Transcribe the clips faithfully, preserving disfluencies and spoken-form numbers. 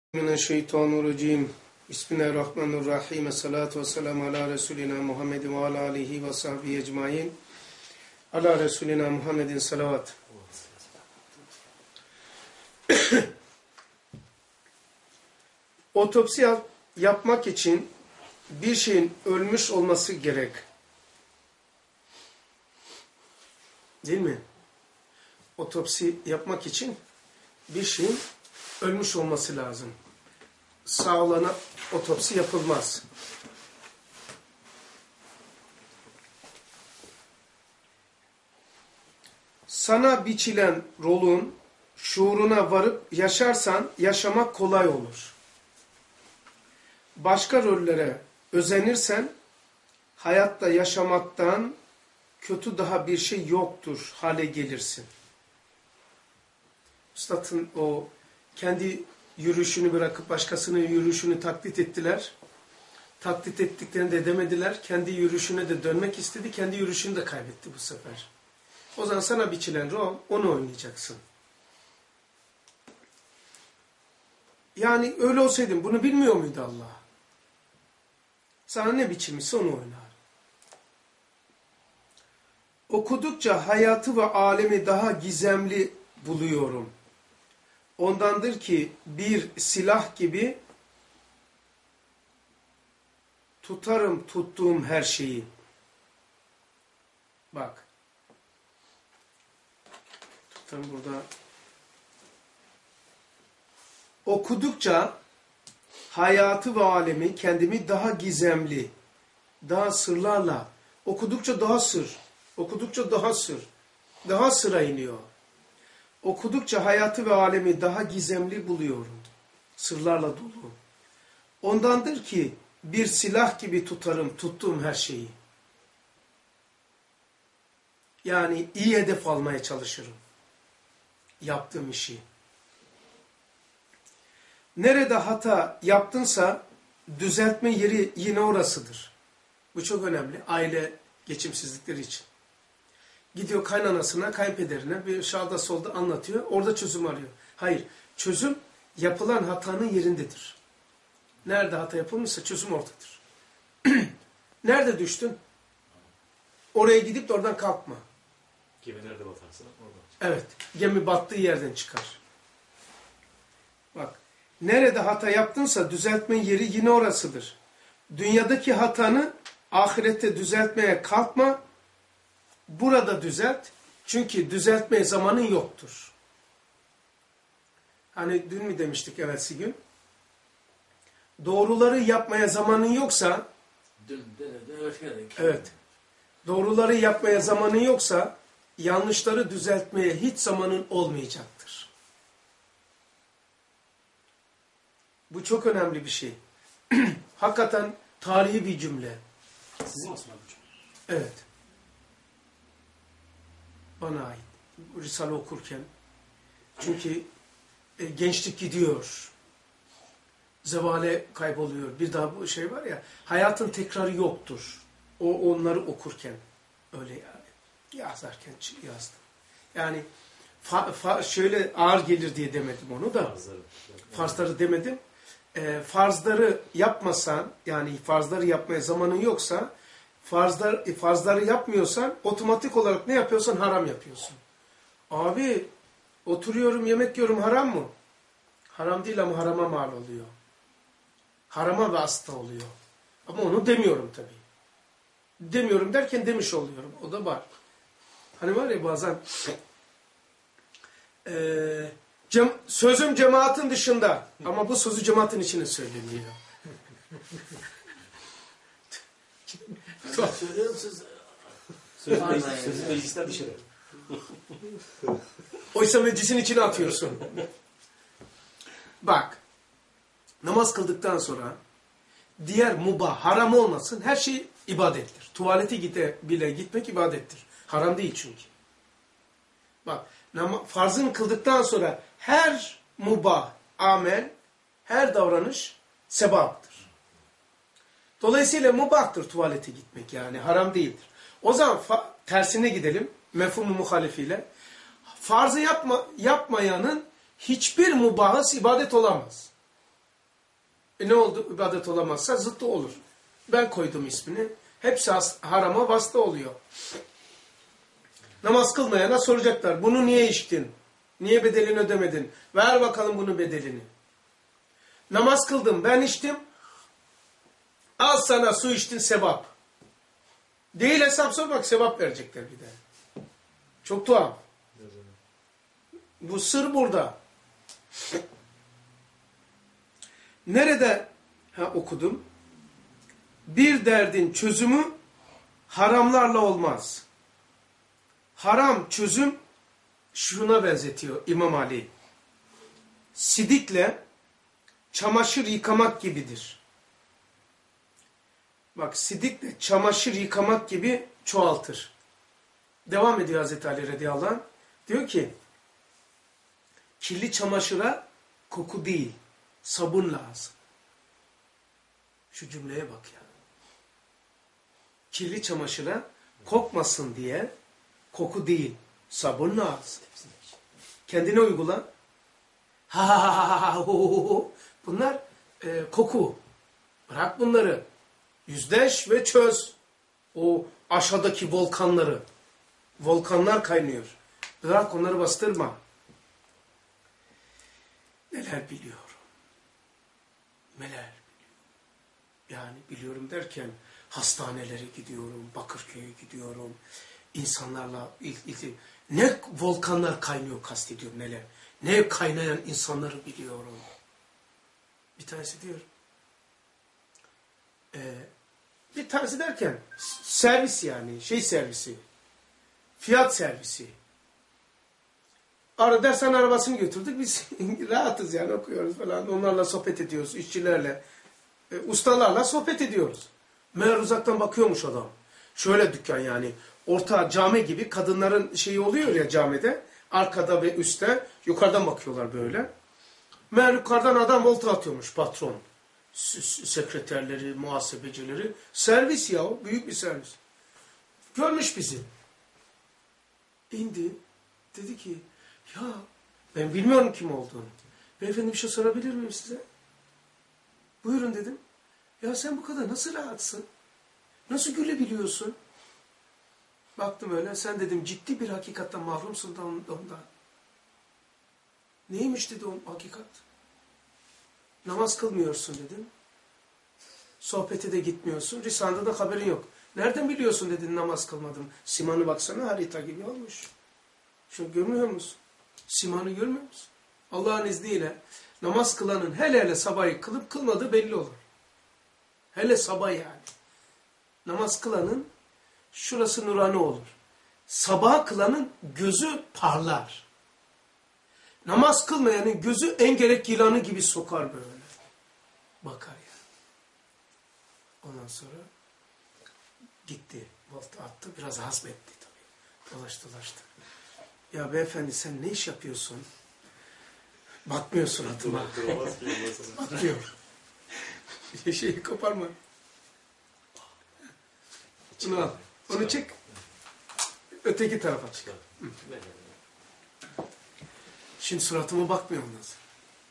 Mineşşeytanirracim. Bismillahirrahmanirrahim. Esselatu vesselamu ala Resulina Muhammedin ve ala alihi ve sahbihi ecmaîn. Ala Resulina Muhammedin salavat. Otopsi yapmak için bir şeyin ölmüş olması gerek. Değil mi? Otopsi yapmak için bir şeyin ölmüş olması lazım. Sağ olana otopsi yapılmaz. Sana biçilen rolün şuuruna varıp yaşarsan yaşamak kolay olur. Başka rollere özenirsen hayatta yaşamaktan kötü daha bir şey yoktur hale gelirsin. Üstadın o kendi yürüyüşünü bırakıp başkasının yürüyüşünü taklit ettiler. Taklit ettiklerini de demediler. Kendi yürüyüşüne de dönmek istedi. Kendi yürüyüşünü de kaybetti bu sefer. O zaman sana biçilen rol, onu oynayacaksın. Yani öyle olsaydın bunu bilmiyor muydu Allah? Sana ne biçilmişse onu oynar. Okudukça hayatı ve alemi daha gizemli buluyorum. Ondandır ki bir silah gibi tutarım tuttuğum her şeyi. Bak. Tutarım burada. Okudukça hayatı ve alemi kendimi daha gizemli, daha sırlarla, okudukça daha sır, okudukça daha sır, daha sıra iniyor. Okudukça hayatı ve alemi daha gizemli buluyorum. Sırlarla dolu. Ondandır ki bir silah gibi tutarım tuttuğum her şeyi. Yani iyi hedef almaya çalışırım. Yaptığım işi. Nerede hata yaptınsa düzeltme yeri yine orasıdır. Bu çok önemli. Aile geçimsizlikleri için. Gidiyor kaynanasına, kayınpederine bir sağda solda anlatıyor. Orada çözüm arıyor. Hayır. Çözüm yapılan hatanın yerindedir. Nerede hata yapılmışsa çözüm oradadır. Nerede düştün? Oraya gidip de oradan kalkma. Gemi nerede batarsa oradan. Evet. Gemi battığı yerden çıkar. Bak. Nerede hata yaptınsa düzeltme yeri yine orasıdır. Dünyadaki hatanı ahirette düzeltmeye kalkma. Burada düzelt. Çünkü düzeltmeye zamanın yoktur. Hani dün mü demiştik evvelsi gün? Doğruları yapmaya zamanın yoksa dün denedim. Evet. Doğruları yapmaya zamanın yoksa yanlışları düzeltmeye hiç zamanın olmayacaktır. Bu çok önemli bir şey. Hakikaten tarihi bir cümle. Sizin Osman Hocam. Evet. Bana ait. Risale okurken. Çünkü e, gençlik gidiyor. Zevale kayboluyor. Bir daha bu şey var ya. Hayatın tekrarı yoktur. O onları okurken. Öyle yani. Yazarken yazdım. Yani fa, fa, şöyle ağır gelir diye demedim onu da. Farzları, farzları demedim. E, farzları yapmasan, yani farzları yapmaya zamanın yoksa, farzlar, farzları yapmıyorsan, otomatik olarak ne yapıyorsan haram yapıyorsun. Abi, oturuyorum, yemek yiyorum, haram mı? Haram değil ama harama mal oluyor. Harama vasıta oluyor. Ama onu demiyorum tabii. Demiyorum derken demiş oluyorum. O da var. Hani var ya bazen eee Cem, sözüm cemaatin dışında ama bu sözü cemaatin içine söyleniyor. Söylüyorum siz. Sözün meclisten bir şey. Oysa meclisin içine atıyorsun. Bak, namaz kıldıktan sonra diğer mubah, haram olmasın her şey ibadettir. Tuvalete gide, bile gitmek ibadettir. Haram değil çünkü. Bak, farzını kıldıktan sonra her mubah, amel, her davranış sevaptır. Dolayısıyla mubahtır tuvalete gitmek, yani haram değildir. O zaman tersine gidelim, mefhumu muhalifiyle. Farzı yapma, yapmayanın hiçbir mubahı ibadet olamaz. E ne oldu? İbadet olamazsa zıttı olur. Ben koydum ismini. Hepsi harama vasıta oluyor. Namaz kılmayana soracaklar. Bunu niye içtin? Niye bedelini ödemedin? Ver bakalım bunun bedelini. Namaz kıldım, ben içtim. Al sana su içtin sevap. Değil hesap sormak, sevap verecekler bir de. Çok tuhaf. Bu sır burada. Nerede ha, okudum? Bir derdin çözümü haramlarla olmaz. Haram çözüm şuna benzetiyor İmam Ali. Sidikle çamaşır yıkamak gibidir. Bak sidikle çamaşır yıkamak gibi çoğaltır. Devam ediyor Hazreti Ali radıyallahu anh. Diyor ki kirli çamaşıra koku değil sabun lazım. Şu cümleye bak ya. Kirli çamaşıra kokmasın diye koku değil sabun lazım. Kendine uygula. Ha ha ha ha ha. Bunlar e, koku. Bırak bunları. Yüzleş ve çöz. O aşağıdaki volkanları. Volkanlar kaynıyor. Bırak onları bastırma. Neler biliyorum. Neler biliyorum. Yani biliyorum derken hastanelere gidiyorum, Bakırköy'e gidiyorum. İnsanlarla ilk, ilk, ne volkanlar kaynıyor kastediyorum neler. Ne kaynayan insanları biliyorum. Bir tanesi diyor. Ee, bir tanesi derken servis yani şey servisi. Fiyat servisi. Ara dersen arabasını götürdük. Biz rahatız yani okuyoruz falan. Onlarla sohbet ediyoruz. İşçilerle, e, ustalarla sohbet ediyoruz. Meğer uzaktan bakıyormuş adam. Şöyle dükkan yani. Orta cami gibi kadınların şeyi oluyor ya camide. Arkada ve üstte. Yukarıdan bakıyorlar böyle. Meğer yukarıdan adam volta atıyormuş patron. Sekreterleri, muhasebecileri. Servis ya. Büyük bir servis. Görmüş bizi. İndi. Dedi ki ya ben bilmiyorum kim olduğunu. Beyefendi bir şey sorabilir miyim size? Buyurun dedim. Ya sen bu kadar nasıl rahatsın? Nasıl gülebiliyorsun? Baktım öyle. Sen dedim ciddi bir hakikatten mahrumsun da ondan. Neymiş dedi o hakikat? Namaz kılmıyorsun dedim. Sohbete de gitmiyorsun. Risalede de haberin yok. Nereden biliyorsun dedin namaz kılmadım. Simanı baksana harita gibi olmuş. Şunu görmüyor musun? Simanı görmüyor musun? Allah'ın izniyle namaz kılanın hele hele sabahı kılıp kılmadığı belli olur. Hele sabah yani. Namaz kılanın şurası nurani olur. Sabah kılanın gözü parlar. Namaz kılmayanın gözü engerek yılanı gibi sokar böyle. Bakar yani. Ondan sonra gitti. Volta attı. Biraz hazmetti tabii. Dolaş dolaştı. Ya beyefendi sen ne iş yapıyorsun? Batmıyor suratıma. Batmıyor. Şeyi koparma. Şunu al. Onu çek. Öteki tarafa çık. Şimdi suratıma bakmıyor ondan sonra.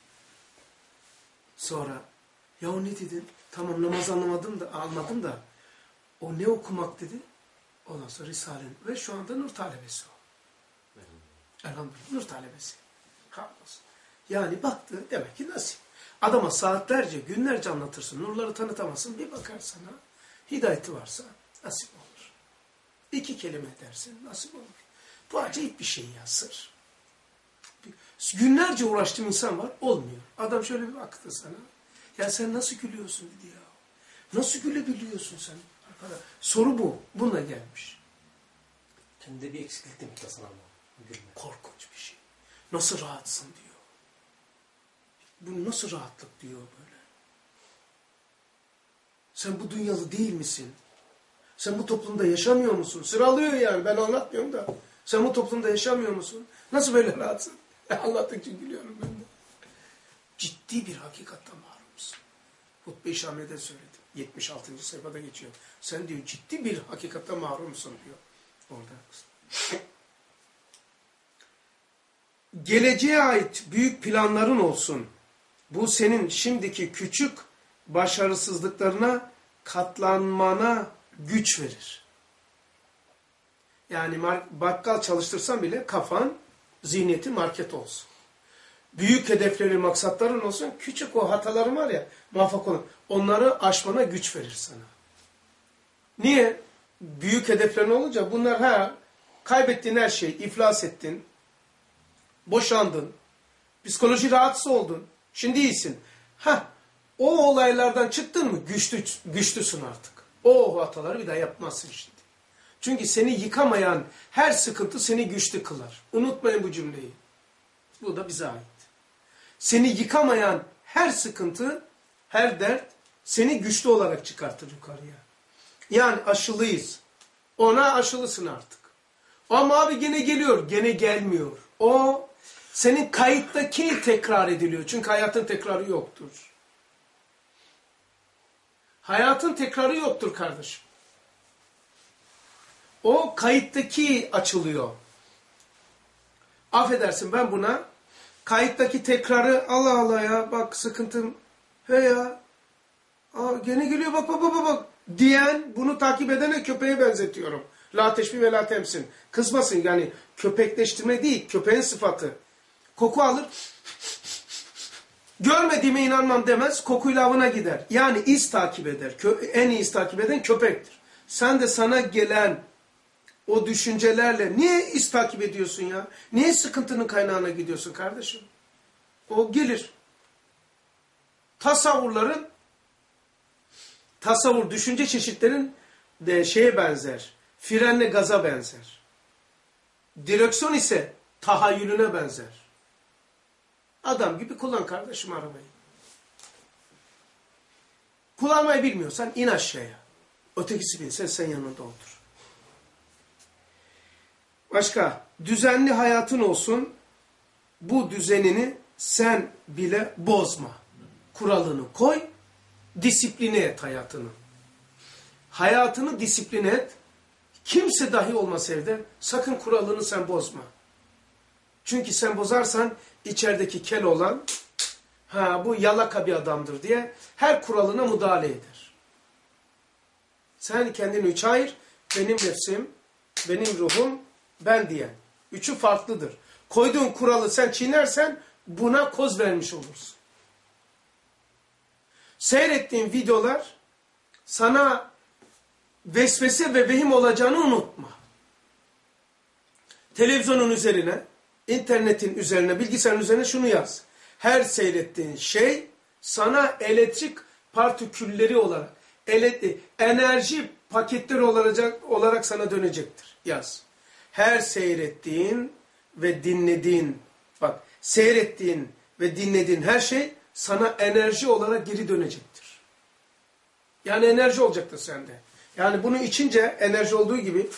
Sonra ya o ne dedin? Tamam namaz anlamadım da anladım da o ne okumak dedi? Ondan sonra Risale'nin ve şu anda nur talebesi o. Elhamdülillah nur talebesi. Hamdolsun. Yani baktı demek ki nasip. Adama saatlerce günlerce anlatırsın. Nurları tanıtamazsın. Bir bakar sana. Hidayeti varsa nasip olur. İki kelime dersin nasip olur. Bu acayip bir şey ya sır. Günlerce uğraştığım insan var olmuyor. Adam şöyle bir baktı sana. Ya sen nasıl gülüyorsun dedi ya. Nasıl gülebiliyorsun sen? Arkadaş, soru bu. Bununla gelmiş. Kendinde bir eksiklik demek ki ama. Korkunç bir şey. Nasıl rahatsın diyor. Bu nasıl rahatlık diyor böyle. Sen bu dünyalı değil misin? Sen bu toplumda yaşamıyor musun? Sıralıyor yani ben anlatmıyorum da. Sen bu toplumda yaşamıyor musun? Nasıl böyle rahatsın? Anlattıkça gülüyorum ben de. Ciddi bir hakikatten mahrumsun. Hutbe-i Şamiye'de söyledim. yetmiş altıncı sayfada geçiyor. Sen diyor ciddi bir hakikatten mahrumsun diyor. Orada. Geleceğe ait büyük planların olsun. Bu senin şimdiki küçük başarısızlıklarına katlanmana güç verir. Yani bakkal çalıştırsan bile kafan, zihniyeti market olsun. Büyük hedefleri, maksatların olsun. Küçük o hataların var ya, muvaffak olun. Onları aşmana güç verir sana. Niye? Büyük hedeflerin olunca bunlar ha, kaybettiğin her şey, iflas ettin, boşandın, psikoloji rahatsız oldun, şimdi iyisin. Ha, o olaylardan çıktın mı güçlü, güçlüsün artık. O hataları bir daha yapmazsın şimdi. Çünkü seni yıkamayan her sıkıntı seni güçlü kılar. Unutmayın bu cümleyi. Bu da bize ait. Seni yıkamayan her sıkıntı, her dert seni güçlü olarak çıkartır yukarıya. Yani aşılıyız. Ona aşılısın artık. Ama abi gene geliyor, gene gelmiyor. O senin kayıttaki tekrar ediliyor. Çünkü hayatın tekrarı yoktur. Hayatın tekrarı yoktur kardeşim. O kayıttaki açılıyor. Affedersin ben buna kayıttaki tekrarı Allah Allah ya bak sıkıntım he ya aa, gene geliyor bak bak bak bak diyen bunu takip edene köpeğe benzetiyorum. La teşbih ve la temsin. Kızmasın yani köpekleştirme değil köpeğin sıfatı. Koku alır görmediğime inanmam demez kokuyla avına gider. Yani iz takip eder. Kö en iyi iz takip eden köpektir. Sen de sana gelen o düşüncelerle niye iz takip ediyorsun ya? Niye sıkıntının kaynağına gidiyorsun kardeşim? O gelir. Tasavvurların, tasavvur düşünce çeşitlerin de şeye benzer. Frenle gaza benzer. Direksiyon ise tahayyülüne benzer. Adam gibi kullan kardeşim arabayı. Kullanmayı bilmiyorsan in aşağıya. Ötekisi binsen sen yanında otur. Başka, düzenli hayatın olsun, bu düzenini sen bile bozma. Kuralını koy, disipline et hayatını. Hayatını disipline et, kimse dahi olmasa evde, sakın kuralını sen bozma. Çünkü sen bozarsan, içerideki kel olan, ha bu yalaka bir adamdır diye, her kuralına müdahale eder. Sen kendini üçe ayır, benim nefsim, benim ruhum, ben diyen. Üçü farklıdır. Koyduğun kuralı sen çiğnersen buna koz vermiş olursun. Seyrettiğin videolar sana vesvese ve vehim olacağını unutma. Televizyonun üzerine, internetin üzerine, bilgisayarın üzerine şunu yaz. Her seyrettiğin şey sana elektrik partikülleri olarak, enerji paketleri olacak, olarak sana dönecektir. Yaz. Her seyrettiğin ve dinlediğin, bak seyrettiğin ve dinlediğin her şey sana enerji olarak geri dönecektir. Yani enerji olacaktır sende. Yani bunu içince enerji olduğu gibi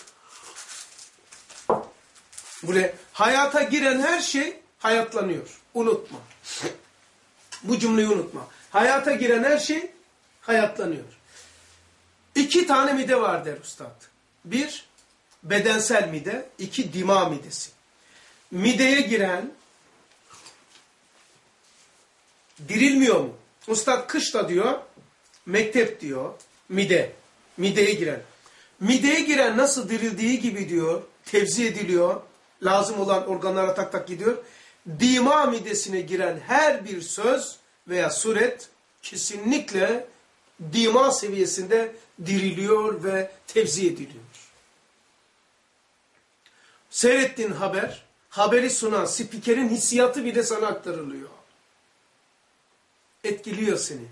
buraya hayata giren her şey hayatlanıyor. Unutma. Bu cümleyi unutma. Hayata giren her şey hayatlanıyor. İki tane mide var der üstad. Bir, bedensel mide, iki dima midesi. Mideye giren dirilmiyor mu? Üstad kışta diyor, mektep diyor, mide, mideye giren. Mideye giren nasıl dirildiği gibi diyor, tevzi ediliyor, lazım olan organlara tak tak gidiyor. Dima midesine giren her bir söz veya suret kesinlikle dima seviyesinde diriliyor ve tevzi ediliyor. Seyrettiğin haber, haberi sunan spikerin hissiyatı bile sana aktarılıyor. Etkiliyor seni.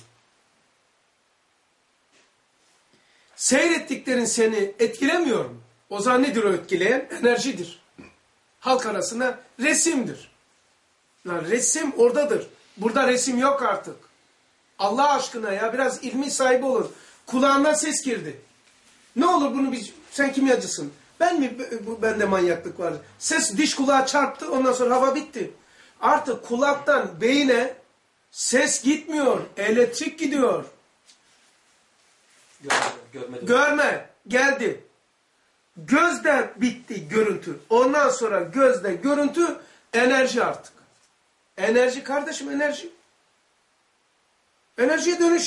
Seyrettiklerin seni etkilemiyor mu? O zaman nedir o etkileyen? Enerjidir. Halk arasında resimdir. Yani resim oradadır. Burada resim yok artık. Allah aşkına ya biraz ilmi sahibi olur. Kulağına ses girdi. Ne olur bunu biz, sen kimyacısın. Ben mi, bu, bende manyaklık var. Ses diş kulağa çarptı, ondan sonra hava bitti. Artık kulaktan beyine ses gitmiyor, elektrik gidiyor. Görme, görmedim. Görme, geldi. Gözde bitti görüntü. Ondan sonra gözde görüntü, enerji artık. Enerji kardeşim, enerji. Enerjiye dönüşüyor.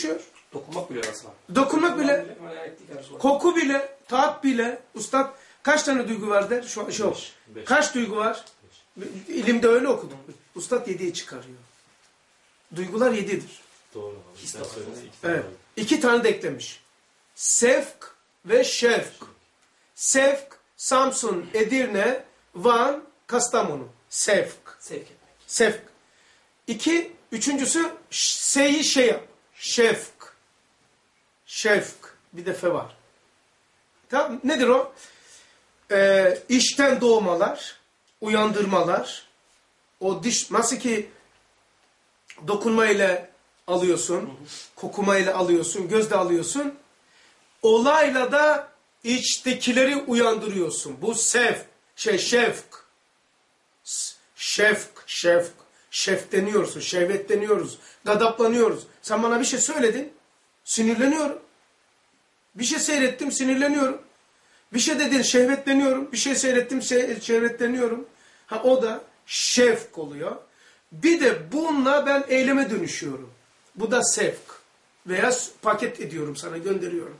Dokunmak bile arası var. Dokunmak bile, koku bile, tat bile. Ustad kaç tane duygu var der? Şu, şu. Beş, beş. Kaç duygu var? Beş. İlimde öyle okudum. Ustad yediye çıkarıyor. Duygular yedidir. Doğru. İkisi Sen de var. söyledin, iki Evet. tane var. İki tane de eklemiş. Sevk ve şevk. Sevk, Samsun, Edirne, Van, Kastamonu. Sevk. Sevk etmek. Sevk. İki, üçüncüsü S'yi şey yap. Şevk. Şevk. Bir de fe var. Tamam. Nedir o? Ee, işten doğmalar, uyandırmalar. O diş, nasıl ki dokunmayla alıyorsun, kokumayla alıyorsun, gözle alıyorsun. Olayla da içtekileri uyandırıyorsun. Bu sevk, şey şevk. Şevk, şevk. Şeftleniyorsun, şehvetleniyoruz, gadaplanıyoruz. Sen bana bir şey söyledin, sinirleniyorum. Bir şey seyrettim, sinirleniyorum. Bir şey dedin, şehvetleniyorum. Bir şey seyrettim, şehvetleniyorum. Ha, o da şevk oluyor. Bir de bununla ben eyleme dönüşüyorum. Bu da sevk. Veya paket ediyorum, sana gönderiyorum.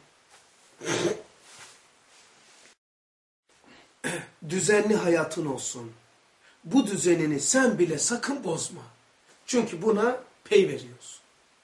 Düzenli hayatın olsun. Bu düzenini sen bile sakın bozma. Çünkü buna pay veriyorsun.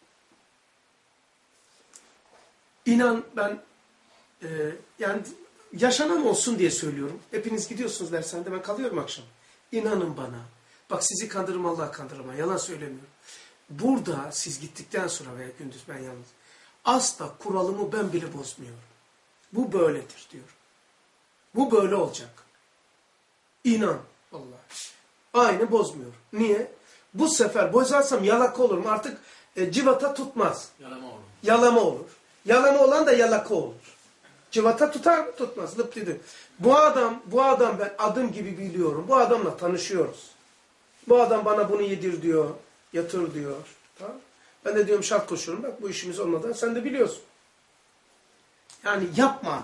İnan ben e, yani yaşanan olsun diye söylüyorum. Hepiniz gidiyorsunuz dershanede, ben kalıyorum akşam. İnanın bana. Bak, sizi kandırırım, Allah kandırma. Yalan söylemiyorum. Burada siz gittikten sonra veya gündüz ben yalnız. Asla kuralımı ben bile bozmuyorum. Bu böyledir diyorum. Bu böyle olacak. İnan. Vallahi. Aynı bozmuyorum. Niye? Bu sefer bozarsam yalaka olurum. Artık e, civata tutmaz. Yalama olur. Yalama olur. Yalama olan da yalaka olur. Civata tutar mı? Tutmaz. Lıp dedi. Bu adam, bu adam ben adım gibi biliyorum. Bu adamla tanışıyoruz. Bu adam bana bunu yedir diyor. Yatır diyor. Tamam. Ben de diyorum şart koşuyorum. Bak, bu işimiz olmadan sen de biliyorsun. Yani yapma.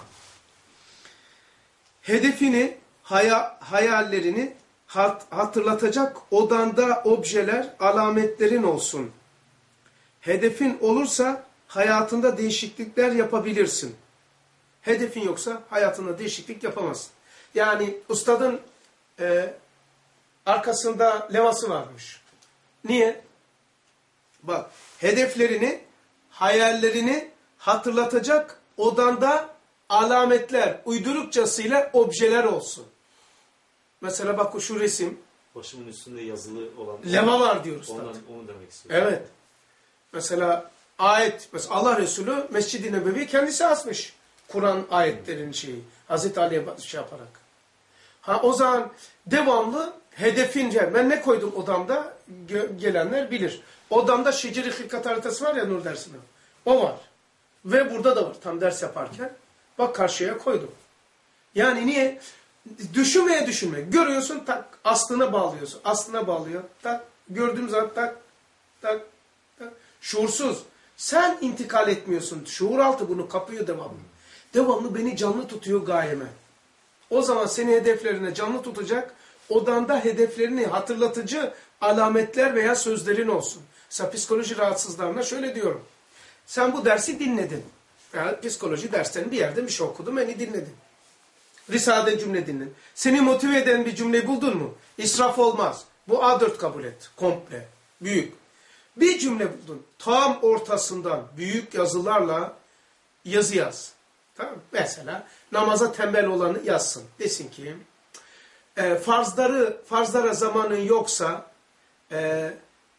Hedefini, haya, hayallerini hatırlatacak odanda objeler, alametlerin olsun. Hedefin olursa hayatında değişiklikler yapabilirsin. Hedefin yoksa hayatında değişiklik yapamazsın. Yani ustadın e, arkasında levhası varmış. Niye? Bak, hedeflerini, hayallerini hatırlatacak odanda alametler, uydurukçasıyla objeler olsun. Mesela bak, şu resim. Başımın üstünde yazılı olan. Leva var diyoruz. Ondan, onu demek istiyorum. Evet. Mesela ayet, mesela Allah Resulü Mescid-i Nebevi kendisi asmış. Kur'an ayetlerin şeyi. Hazreti Ali'ye şey yaparak. Ha, o zaman devamlı hedefince, ben ne koydum odamda, gelenler bilir. Odamda şeceri hilkat haritası var ya, Nur dersinde. O var. Ve burada da var tam ders yaparken. Bak, karşıya koydum. Yani niye? Düşünmeye düşünme. Görüyorsun, tak, aslına bağlıyorsun. Aslına bağlıyor. Tak, gördüğüm zaman tak, tak, tak. Şuursuz. Sen intikal etmiyorsun. Şuur altı bunu kapıyor devamlı. Devamlı beni canlı tutuyor gayeme. O zaman seni hedeflerine canlı tutacak, odanda hedeflerini hatırlatıcı alametler veya sözlerin olsun. Mesela psikoloji rahatsızlarına şöyle diyorum. Sen bu dersi dinledin. Yani psikoloji derslerini bir yerde bir şey okudun, beni dinledin. Risale'den cümle dinledin. Seni motive eden bir cümleyi buldun mu? İsraf olmaz. Bu A dört kabul et. Komple. Büyük. Bir cümle buldun. Tam ortasından büyük yazılarla yazı yaz. Tamam mı? Mesela namaza tembel olanı yazsın. Desin ki e, farzları, farzlara zamanın yoksa e,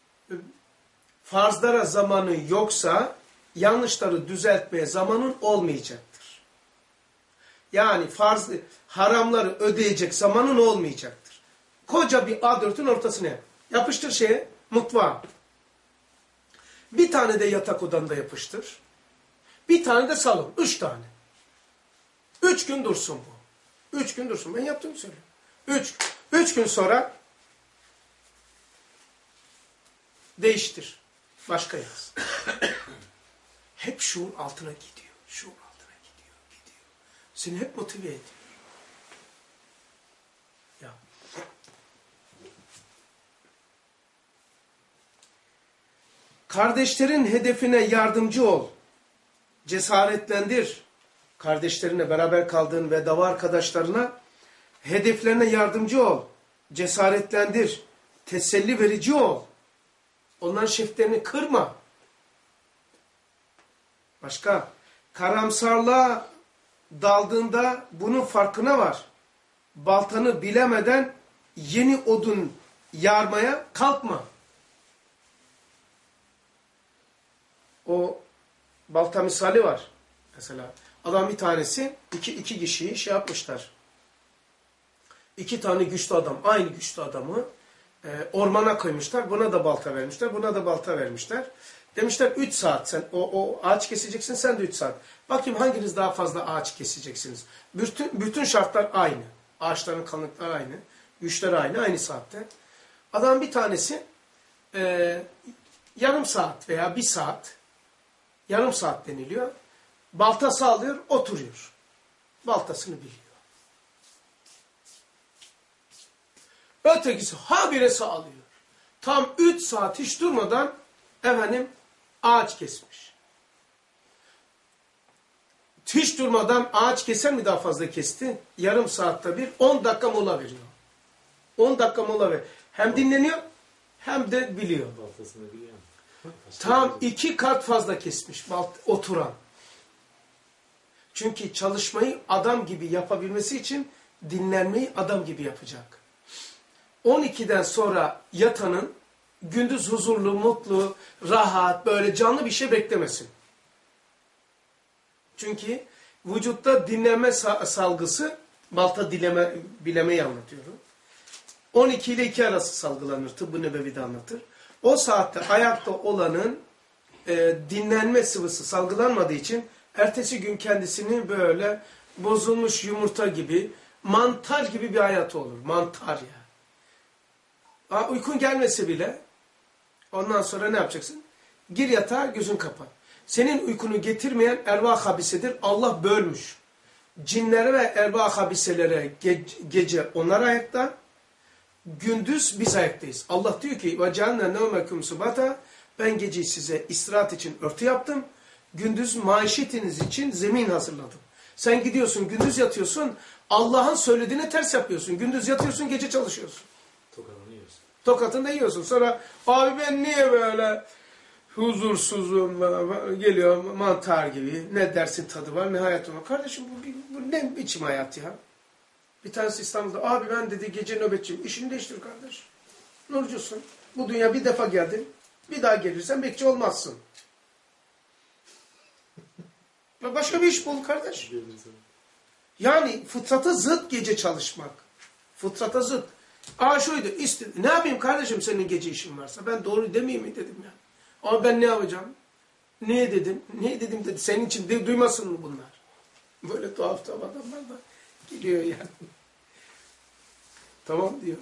farzlara zamanın yoksa yanlışları düzeltmeye zamanın olmayacaktır. Yani farz, haramları ödeyecek zamanın olmayacaktır. Koca bir A dört'ün ortasına yap. Yapıştır şeye, mutfağa. Bir tane de yatak odanda yapıştır. Bir tane de salon. Üç tane. Üç gün dursun bu. Üç gün dursun. Ben yaptığımı söylüyorum. Üç, üç gün sonra değiştir. Başka yaz. Hep şuur altına gidiyor. Şuur altına gidiyor. Gidiyor. Seni hep motive ediyor. Ya. Kardeşlerin hedefine yardımcı ol. cesaretlendir. Kardeşlerine, beraber kaldığın ve dava arkadaşlarına hedeflerine yardımcı ol. Cesaretlendir. Teselli verici ol. Onların şeflerini kırma. Başka, karamsarlığa daldığında bunun farkına var. Baltanı bilemeden yeni odun yarmaya kalkma. O balta misali var. Mesela adam bir tanesi, iki, iki kişiyi şey yapmışlar. İki tane güçlü adam, aynı güçlü adamı e, ormana koymuşlar. Buna da balta vermişler, buna da balta vermişler. Demişler üç saat sen o, o ağaç keseceksin, sen de üç saat. Bakayım hanginiz daha fazla ağaç keseceksiniz. Bütün, bütün şartlar aynı. Ağaçların kalınlıkları aynı. Güçleri aynı, aynı saatte. Adam bir tanesi e, yarım saat veya bir saat, yarım saat deniliyor. Baltası alıyor, oturuyor. Baltasını biliyor. Ötekisi habire sağlıyor. Tam üç saat hiç durmadan efendim ağaç kesmiş. Hiç durmadan ağaç kesen mi daha fazla kesti? Yarım saatte bir on dakika mola veriyor. on dakika mola veriyor. Hem dinleniyor hem de biliyor. Baltasını biliyor. Tam iki kat fazla kesmiş oturan. Çünkü çalışmayı adam gibi yapabilmesi için dinlenmeyi adam gibi yapacak. on ikiden sonra yatanın gündüz huzurlu, mutlu, rahat, böyle canlı bir şey beklemesin. Çünkü vücutta dinlenme salgısı, balta dileme, bilemeyi anlatıyorum. on iki ile iki arası salgılanır. Tıbbı Nebevi'de anlatır. O saatte ayakta olanın e, dinlenme sıvısı salgılanmadığı için ertesi gün kendisini böyle bozulmuş yumurta gibi, mantar gibi bir hayatı olur. Mantar ya. Aa, uykun gelmese bile ondan sonra ne yapacaksın? Gir yatağa, gözün kapat. Senin uykunu getirmeyen ervah habisedir. Allah bölmüş. Cinlere ve ervah habiselere ge gece onlar ayakta, gündüz biz ayaktayız. Allah diyor ki وَجَعَلْنَا نَوْمَكُمْ سُبَاتًا ben geceyi size istirahat için örtü yaptım. Gündüz maişetiniz için zemin hazırladım. Sen gidiyorsun, gündüz yatıyorsun. Allah'ın söylediğine ters yapıyorsun. Gündüz yatıyorsun, gece çalışıyorsun. Tokatını yiyorsun. Tokatını da yiyorsun. Sonra abi ben niye böyle huzursuzum, geliyor mantar gibi. Ne dersin tadı var, ne hayatım var. Kardeşim bu, bu ne biçim hayat ya? Bir tanesi İstanbul'da, abi ben dedi gece nöbetçiyim. İşini değiştir kardeş. Nurcusun. Bu dünya bir defa geldin. Bir daha gelirsen bekçi olmazsın. Başka bir iş bul kardeş. Yani fıtrata zıt gece çalışmak. Fıtrata zıt. Aa şuydu, istedi. Ne yapayım kardeşim senin gece işin varsa? Ben doğru demeyeyim mi dedim ya. Ama ben ne yapacağım? Niye dedim? Niye dedim dedi. Senin için de, duymasın mı bunlar? Böyle tuhaf tuhaf adamlar da geliyor yani. Tamam diyor.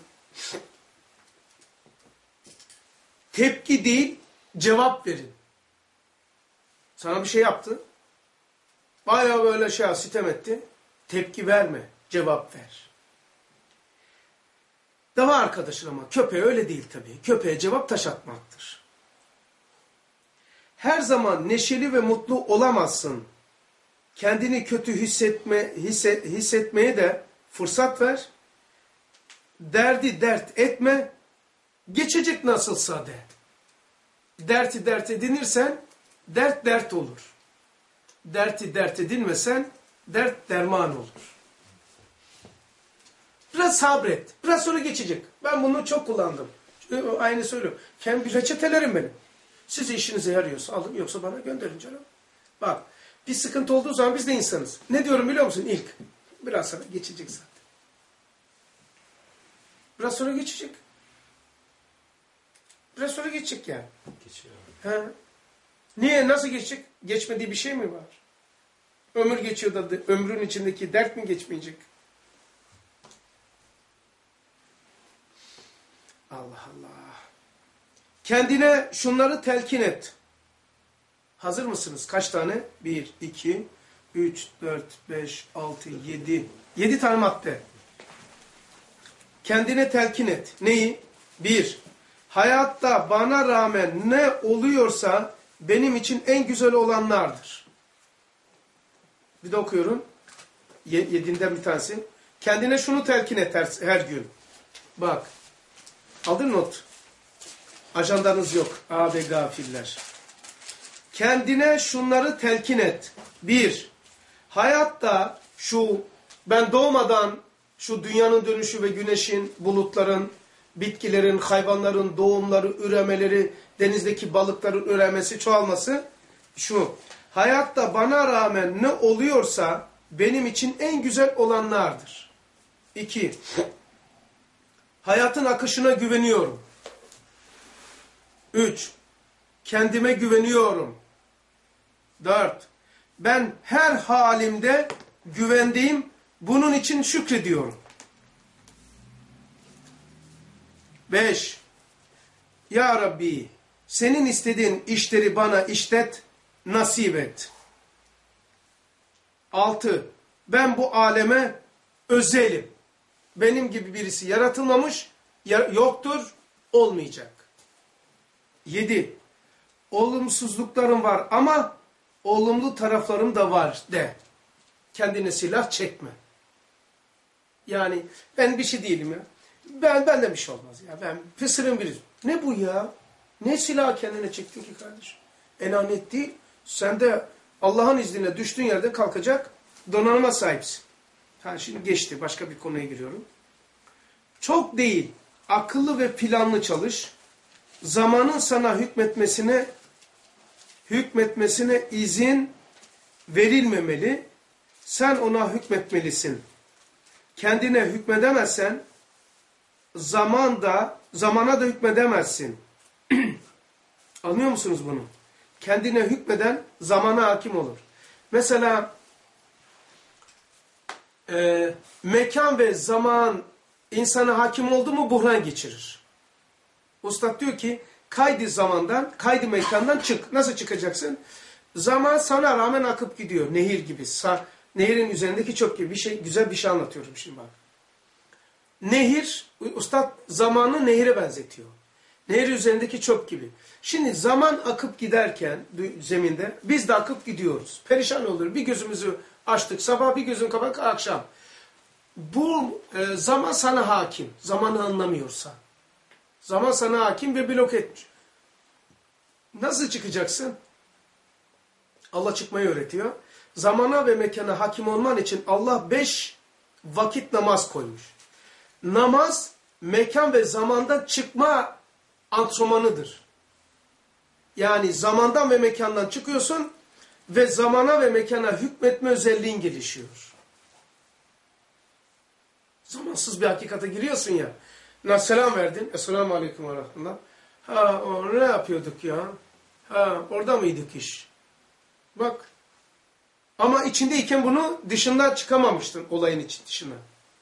Tepki değil, cevap verin. Sana bir şey yaptı. Bayağı böyle şey sitem etti. Tepki verme, cevap ver. Dava arkadaşın ama köpeğe öyle değil tabii. Köpeğe cevap taş atmaktır. Her zaman neşeli ve mutlu olamazsın. Kendini kötü hissetme, hisse, hissetmeye de fırsat ver. Derdi dert etme. Geçecek nasılsa de. Derti dert edinirsen dert dert olur. Derti dert edinmesen dert derman olur. Biraz sabret. Biraz sonra geçecek. Ben bunu çok kullandım. Aynı söylüyorum. Kendi reçetelerim benim. Siz işinize yarıyorsa alın, yoksa bana gönderin canım. Bak, bir sıkıntı olduğu zaman biz de insanız. Ne diyorum biliyor musun ilk? Biraz sonra geçecek zaten. Biraz sonra geçecek. Biraz sonra geçecek yani. Geçiyor. Ha. Niye? Nasıl geçecek? Geçmediği bir şey mi var? Ömür geçiyor da ömrün içindeki dert mi geçmeyecek? Allah Allah. Kendine şunları telkin et. Hazır mısınız? Kaç tane? Bir, iki, üç, dört, beş, altı, yedi. Yedi tane madde. Kendine telkin et. Neyi? Bir, hayatta bana rağmen ne oluyorsa benim için en güzel olanlardır. Bir de okuyorum. Yediğinden bir tanesi. Kendine şunu telkin et her, her gün. Bak. Aldın not. Ajandanız yok. Ağabey gafiller. Kendine şunları telkin et. Bir. Hayatta şu ben doğmadan şu dünyanın dönüşü ve güneşin, bulutların, bitkilerin, hayvanların doğumları, üremeleri, denizdeki balıkların üremesi, çoğalması şu. Hayatta bana rağmen ne oluyorsa benim için en güzel olanlardır. İki. Hayatın akışına güveniyorum. Üç. Kendime güveniyorum. Dört. Ben her halimde güvendiğim, bunun için şükrediyorum. Beş. Ya Rabbi, senin istediğin işleri bana işlet, nasip et. Altı. Ben bu aleme özelim. Benim gibi birisi yaratılmamış, yoktur, olmayacak. Yedi. Olumsuzluklarım var ama olumlu taraflarım da var de. Kendine silah çekme. Yani ben bir şey değilim ya. Ben benden bir şey olmaz ya. Ben pısırın biri. Ne bu ya? Ne silah kendine çektin ki kardeşim? Enanet değil. Sen de Allah'ın izniyle düştüğün yerde kalkacak donanıma sahipsin. Ha, şimdi geçti. Başka bir konuya giriyorum. Çok değil. Akıllı ve planlı çalış. Zamanın sana hükmetmesine hükmetmesine izin verilmemeli. Sen ona hükmetmelisin. Kendine hükmedemezsen zaman da, zamana da hükmedemezsin. Anlıyor musunuz bunu? Kendine hükmeden zamana hakim olur. Mesela e, mekan ve zaman insana hakim oldu mu buhran geçirir. Ustad diyor ki kaydı zamandan, kaydı mekandan çık. Nasıl çıkacaksın? Zaman sana rağmen akıp gidiyor. Nehir gibi. Sa nehirin üzerindeki çöp gibi bir şey, güzel bir şey anlatıyorum şimdi bak. Nehir, ustad zamanı nehire benzetiyor. Nehir üzerindeki çöp gibi. Şimdi zaman akıp giderken zeminde biz de akıp gidiyoruz. Perişan olur. Bir gözümüzü açtık sabah, bir gözüm kapak akşam. Bu e, zaman sana hakim. Zamanı anlamıyorsa. Zaman sana hakim ve blok etmiş. Nasıl çıkacaksın? Allah çıkmayı öğretiyor. Zamana ve mekana hakim olman için Allah beş vakit namaz koymuş. Namaz, mekan ve zamandan çıkma antrenmanıdır. Yani zamandan ve mekandan çıkıyorsun ve zamana ve mekana hükmetme özelliğin gelişiyor. Zamansız bir hakikate giriyorsun ya. Na selam verdin. Esselamu aleyküm ve rahmetullah. Ha o, ne yapıyorduk ya? Ha orada mıydık iş? Bak. Ama içindeyken bunu dışından çıkamamıştın olayın için dışına.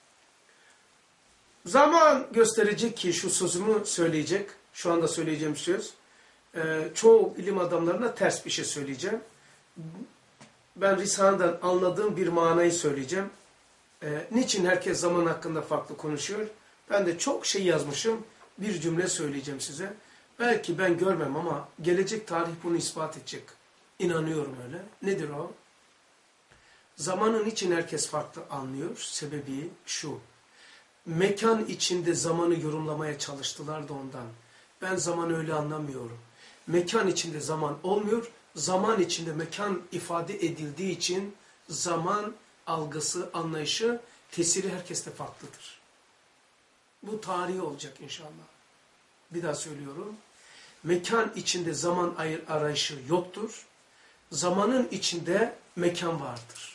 Zaman gösterecek ki şu sözümü söyleyecek. Şu anda söyleyeceğim söz. Ee, çoğu ilim adamlarına ters bir şey söyleyeceğim. Ben Risale'den anladığım bir manayı söyleyeceğim. Ee, niçin herkes zaman hakkında farklı konuşuyor? Ben de çok şey yazmışım. Bir cümle söyleyeceğim size. Belki ben görmem ama gelecek tarih bunu ispat edecek. İnanıyorum öyle. Nedir o? Zamanın için herkes farklı anlıyor. Sebebi şu. Mekan içinde zamanı yorumlamaya çalıştılar da ondan. Ben zamanı öyle anlamıyorum. Mekan içinde zaman olmuyor. Zaman içinde mekan ifade edildiği için zaman algısı, anlayışı, tesiri herkeste farklıdır. Bu tarihi olacak inşallah. Bir daha söylüyorum. Mekan içinde zaman arayışı yoktur. Zamanın içinde mekan vardır.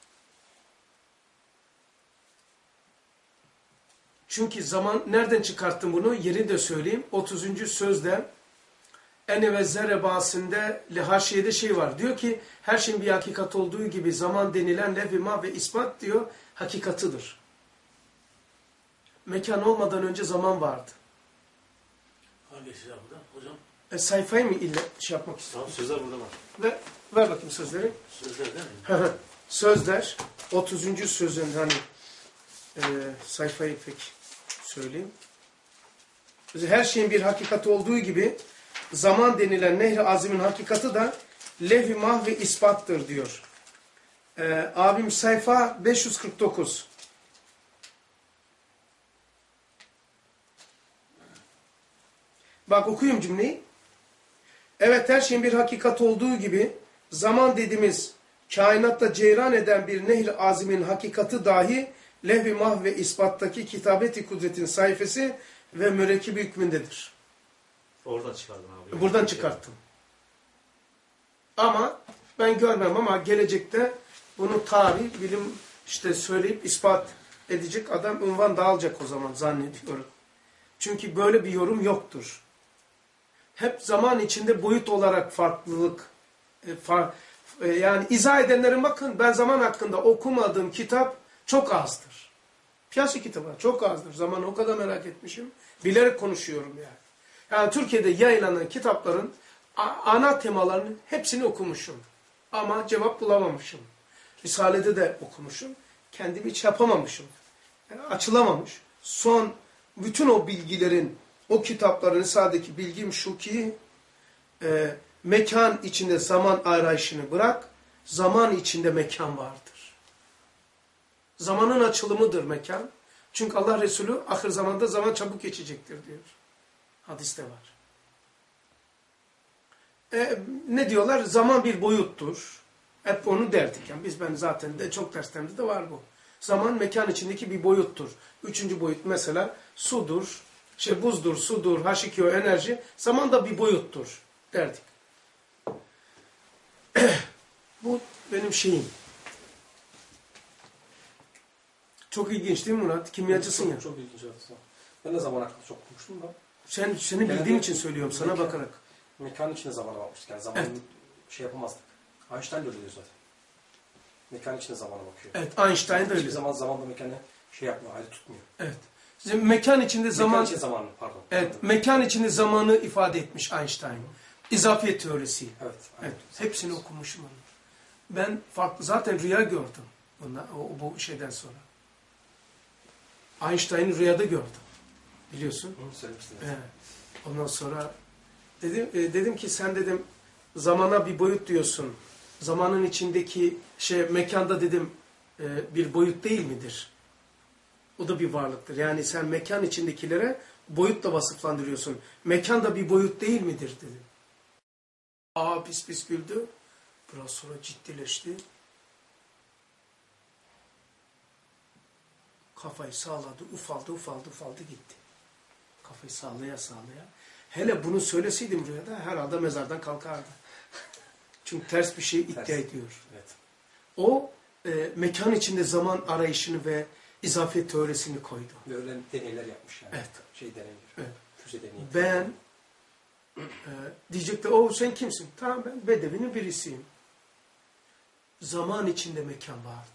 Çünkü zaman, nereden çıkarttım bunu? Yerini de söyleyeyim. otuzuncu sözde Ene ve Zerebası'nda Lehaşiye'de şey var. Diyor ki her şeyin bir hakikat olduğu gibi zaman denilen levhima ve ispat diyor hakikatıdır. Mekan olmadan önce zaman vardı. Hangi şey burada hocam? E, sayfayı mı illa şey yapmak istiyorum? Tamam, sözler burada var. Ver, ver bakayım sözleri. Sözler değil mi? Sözler. otuzuncu sözün hani e, sayfayı pek söyleyeyim. Her şeyin bir hakikati olduğu gibi zaman denilen Nehr-i Azim'in hakikati da levh-i mahv ve ispattır diyor. Ee, abim sayfa beş yüz kırk dokuz. Bak okuyayım cümleyi. Evet, her şeyin bir hakikat olduğu gibi zaman dediğimiz kainatta ceyran eden bir nehr azimin hakikati dahi levh-i mahv ve ispattaki kitabeti kudretin sayfası ve mürekkebi hükmündedir. Oradan çıkardın abi. Buradan çıkarttım. Ama ben görmem ama gelecekte bunu tarih, bilim işte söyleyip ispat edecek adam unvan dağılacak o zaman zannediyorum. Çünkü böyle bir yorum yoktur. Hep zaman içinde boyut olarak farklılık, e, far, e, yani izah edenlerin bakın ben zaman hakkında okumadığım kitap çok azdır. Piyasa kitabı çok azdır. Zamanı o kadar merak etmişim. Bilerek konuşuyorum yani. Yani Türkiye'de yayınlanan kitapların ana temalarının hepsini okumuşum. Ama cevap bulamamışım. Risale'de de okumuşum. Kendimi hiç yapamamışım. Yani açılamamış. Son bütün o bilgilerin, o kitapların Risale'deki bilgim şu ki e, mekan içinde zaman arayışını bırak, zaman içinde mekan vardır. Zamanın açılımıdır mekan. Çünkü Allah Resulü ahir zamanda zaman çabuk geçecektir diyor. Hadiste var. E, ne diyorlar? Zaman bir boyuttur. Hep onu derdik. Yani biz ben zaten de çok derslerimde de var bu. Zaman mekan içindeki bir boyuttur. Üçüncü boyut mesela sudur, şey buzdur, sudur, H iki O enerji. Zaman da bir boyuttur derdik. Bu benim şeyim. Çok ilginç değil mi Murat? Kimyacısın çok, ya. Çok ilginç. Ben de zaman hakkında çok okumuştum da. Sen, senin bildiğin yani, için söylüyorum sana mekan, bakarak. Mekanın içine zamana bakmıştık. Yani zamanı evet. şey yapamazdık. Einstein de öyle diyor zaten. Mekanın içine zamana bakıyor. Evet, Einstein de öyle. Hiçbir zaman zamanda mekanı şey yapmıyor, ayrı tutmuyor. Evet. Şimdi mekan içinde zaman... Mekan içinde zamanı, pardon. Evet, pardon. Mekan içinde zamanı ifade etmiş Einstein. İzafiyet teorisi. Evet. Evet, hepsini okumuşum onu. Ben farklı, zaten rüya gördüm bundan, o, bu şeyden sonra. Einstein'ı rüyada gördüm. Biliyorsun. Hı, söylemiştiniz. Evet. Ondan sonra dedim, e, dedim ki sen dedim zamana bir boyut diyorsun. Zamanın içindeki şey mekanda dedim e, bir boyut değil midir? O da bir varlıktır. Yani sen mekan içindekilere boyutla vasıflandırıyorsun. Mekan da bir boyut değil midir dedim. Aa pis pis güldü. Biraz sonra ciddileşti. Kafayı sağladı, ufaldı, ufaldı, ufaldı gitti. Kafayı sağlaya sağlaya. Hele bunu söyleseydim rüyada herhalde mezardan kalkardı. Çünkü ters bir şey iddia ters. ediyor. Evet. O e, mekan içinde zaman arayışını ve izafiyet teorisini koydu. Böyle deneyler yapmış yani. Evet. Şey deneyler. Evet. Füze deneyi. Ben e, diyecekti o sen kimsin? Tamam ben Bedevi'nin birisiyim. Zaman içinde mekan vardır.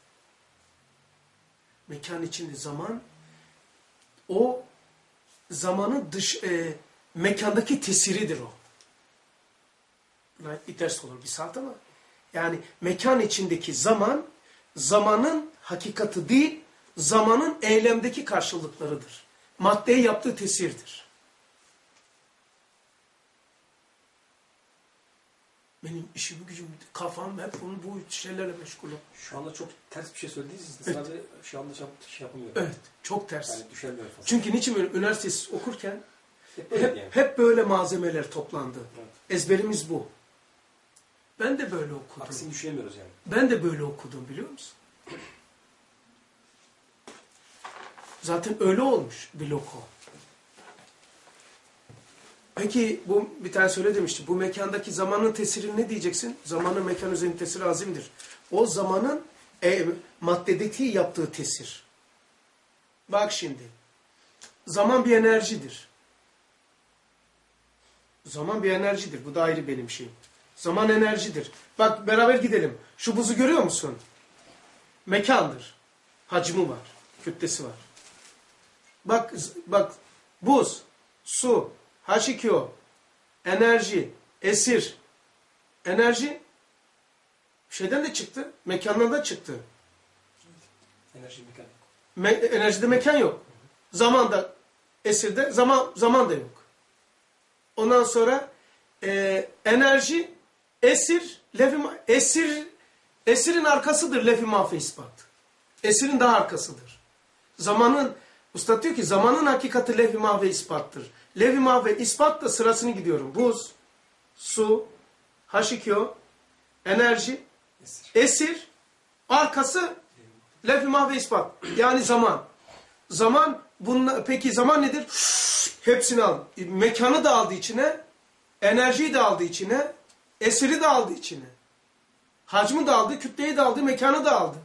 Mekan içinde zaman o zamanın dış e, mekandaki tesiridir o. Buna bir ters olur bir saat ama yani mekan içindeki zaman zamanın hakikati değil zamanın eylemdeki karşılıklarıdır. Maddeye yaptığı tesirdir. Benim işim gücüm, kafam hep bunu bu şeylerle meşgulüm. Şu anda çok ters bir şey söylediğiniz için evet. şu anda şey yapamıyorum. Evet, çok ters. Yani düşemiyorum fazla. Çünkü niçin böyle üniversitesi okurken hep, hep, yani. hep böyle malzemeler toplandı. Evet. Ezberimiz bu. Ben de böyle okudum. Aksini düşünemiyoruz yani. Ben de böyle okudum biliyor musun? Zaten öyle olmuş bir loko. Peki bu bir tane söyle demişti. Bu mekandaki zamanın tesiri ne diyeceksin? Zamanın mekan üzerinde tesiri azimdir. O zamanın e, maddedeki yaptığı tesir. Bak şimdi. Zaman bir enerjidir. Zaman bir enerjidir. Bu da ayrı benim şeyim. Zaman enerjidir. Bak beraber gidelim. Şu buzu görüyor musun? Mekandır. Hacmi var. Kütlesi var. Bak bak buz, su, H iki O, enerji, esir. Enerji şeyden de çıktı. Mekandan da çıktı. Enerji mekan yok. Me enerjide mekan yok. Zamanda, esirde zaman zaman da yok. Ondan sonra e, enerji, esir, levim, esir Esirin arkasıdır lef-i mahve ispat. Esirin daha arkasıdır. Zamanın, Üstad diyor ki zamanın hakikati lef-i mahve ispattır. Lef-i mahve ispat da sırasını gidiyorum. Buz, su, haş iki o, enerji, Esir. esir, arkası lef-i mahve ispat. Yani zaman. Zaman, bunla, peki zaman nedir? Hepsini al. Mekanı da aldı içine, enerjiyi de aldı içine, esiri de aldı içine. Hacmı da aldı, kütleyi de aldı, mekanı da aldı.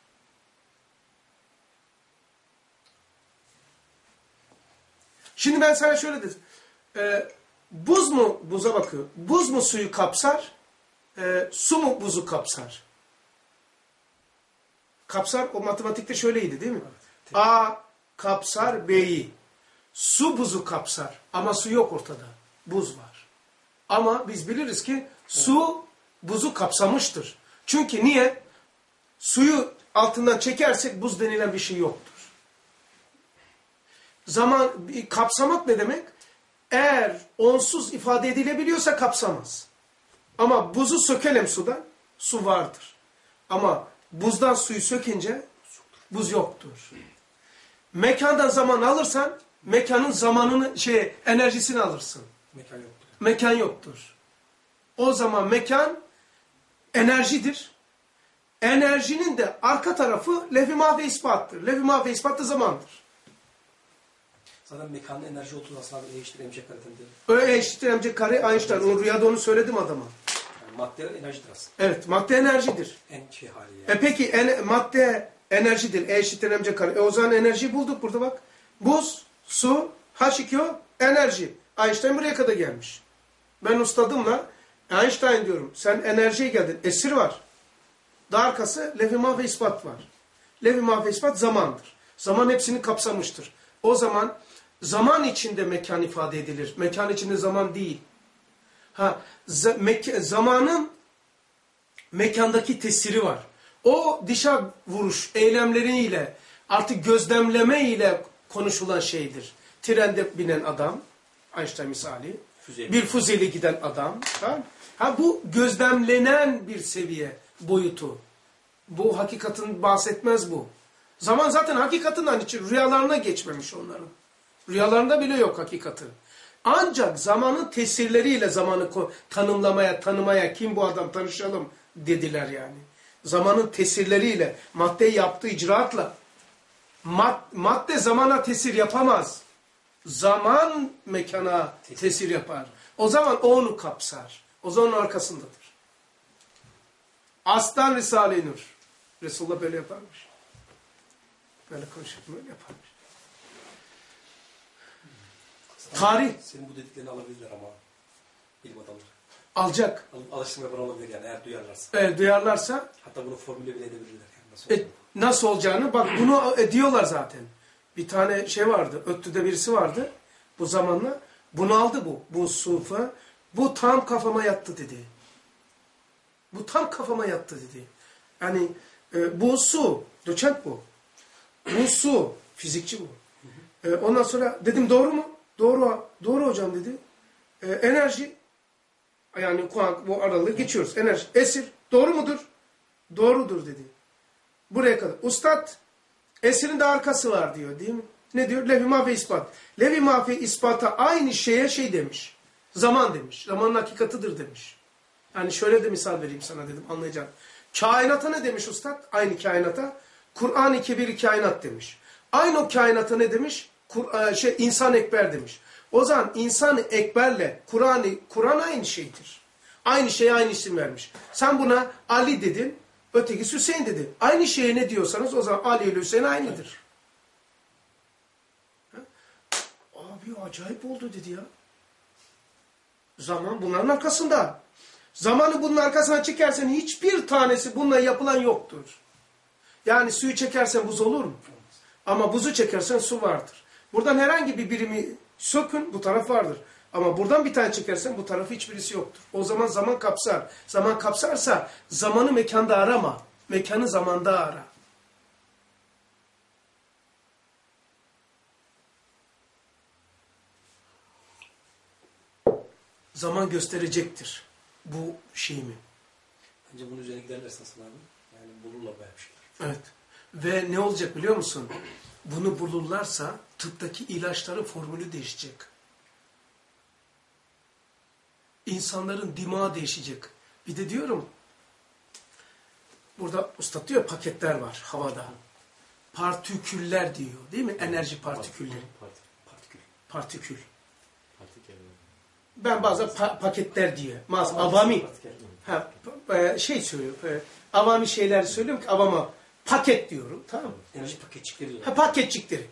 Şimdi ben sana şöyle dedim. Ee, buz mu buza bakıyor? Buz mu suyu kapsar? E, su mu buzu kapsar? Kapsar o matematikte şöyleydi değil mi? Evet. A kapsar B'yi. Su buzu kapsar. Ama su yok ortada. Buz var. Ama biz biliriz ki su buzu kapsamıştır. Çünkü niye? Suyu altından çekersek buz denilen bir şey yoktur. Zaman kapsamak ne demek? Eğer onsuz ifade edilebiliyorsa kapsamaz. Ama buzu sökelim sudan, su vardır. Ama buzdan suyu sökince buz yoktur. Mekandan zaman alırsan mekanın zamanını şey enerjisini alırsın. Mekan yoktur. Mekan yoktur. O zaman mekan enerjidir. Enerjinin de arka tarafı lef-i mahve ispattır. Lef-i mahve ispat da zamandır. Zaten mekanın enerji olduğu aslında E eşittir mc kareden değil. Öyle eşittir mc kare Einstein. O rüyada onu söyledim adama. Yani madde enerjidir aslında. Evet, madde enerjidir. En şey hali yani. E peki en, madde enerjidir. E eşittir mc kare. E o zaman enerjiyi bulduk burada bak. Buz, su, haş iki o enerji. Einstein buraya kadar gelmiş. Ben ustadımla Einstein diyorum. Sen enerjiye geldin. Esir var. Daha arkası lef-i mahve ispat var. Lef-i mahve ispat zamandır. Zaman hepsini kapsamıştır. O zaman zaman içinde mekan ifade edilir. Mekan içinde zaman değil. Ha, mek zamanın mekandaki tesiri var. O dışa vuruş eylemleriyle artık gözlemleme ile konuşulan şeydir. Trende binen adam, Einstein misali, Füzeli. bir füzeyle giden adam. Tamam. Ha, bu gözlemlenen bir seviye, boyutu. Bu hakikatin bahsetmez bu. Zaman zaten hakikatinden için rüyalarına geçmemiş onların. Rüyalarında bile yok hakikati. Ancak zamanın tesirleriyle zamanı tanımlamaya, tanımaya, kim bu adam tanışalım dediler yani. Zamanın tesirleriyle, madde yaptığı icraatla. Mad madde zamana tesir yapamaz. Zaman mekana tesir yapar. O zaman o onu kapsar. O zaman arkasındadır. Aslan Risale-i Nur. Resulullah böyle yaparmış. Böyle konuşup böyle yaparmış. Tarih. Senin bu dediklerini alabilirler ama bilim adamları. Alacak. Alıp alıştırma yapar olabilir yani eğer duyarlarsa. Evet, duyarlarsa Hatta bunu formüle bile edebilirler. Yani nasıl, e, nasıl olacağını bak bunu e, diyorlar zaten. Bir tane şey vardı. Öttü'de birisi vardı. Bu zamanla. Bunu aldı bu. Bu sufa. Bu tam kafama yattı dedi. Bu tam kafama yattı dedi. Yani e, bu su. Doçent bu. Bu su. Fizikçi bu. E, ondan sonra dedim doğru mu? Doğru. Doğru hocam dedi. E, enerji. Yani kuantum, bu aralığı geçiyoruz. Enerji. Esir. Doğru mudur? Doğrudur dedi. Buraya kadar. Ustad esirin de arkası var diyor değil mi? Ne diyor? Lef-i mahve ispat. Lef-i mahve ispata aynı şeye şey demiş. Zaman demiş. Zamanın hakikatıdır demiş. Yani şöyle de misal vereyim sana dedim anlayacaksın. Kainata ne demiş ustad? Aynı kainata. Kur'an-ı Kebir kainat demiş. Aynı o kainata ne demiş? Kur, şey, insan ekber demiş. O zaman insan ekberle Kur'an Kur'an aynı şeydir. Aynı şeye aynı isim vermiş. Sen buna Ali dedin, ötekisi Hüseyin dedi. Aynı şeye ne diyorsanız o zaman Ali ile Hüseyin aynıdır. Ha? Abi acayip oldu dedi ya. Zaman bunların arkasında. Zamanı bunun arkasına çekersen hiçbir tanesi bununla yapılan yoktur. Yani suyu çekersen buz olur mu? Ama buzu çekersen su vardır. Buradan herhangi bir birimi sökün, bu taraf vardır. Ama buradan bir tane çekersen bu tarafı hiçbirisi yoktur. O zaman zaman kapsar. Zaman kapsarsa zamanı mekanda arama. Mekanı zamanda ara. Zaman gösterecektir bu şeyimi. Bence bunun üzerine giderlerse aslında abi. Yani bulurlar bayağı bir şeyler. Evet. Ve ne olacak biliyor musun? Bunu bulurlarsa tıptaki ilaçların formülü değişecek. İnsanların dimağı değişecek. Bir de diyorum, burada usta diyor paketler var havada. Partiküller diyor değil mi? Enerji partikülleri. Partikül. Partikül. Partikül. Ben bazen pa paketler diye. Maz, avami. Ha, şey söylüyor. Avami şeyler söylüyorum ki avama paket diyorum. Tamam mı? Enerji paketçikleri diyorlar. Ha, paketçikleri.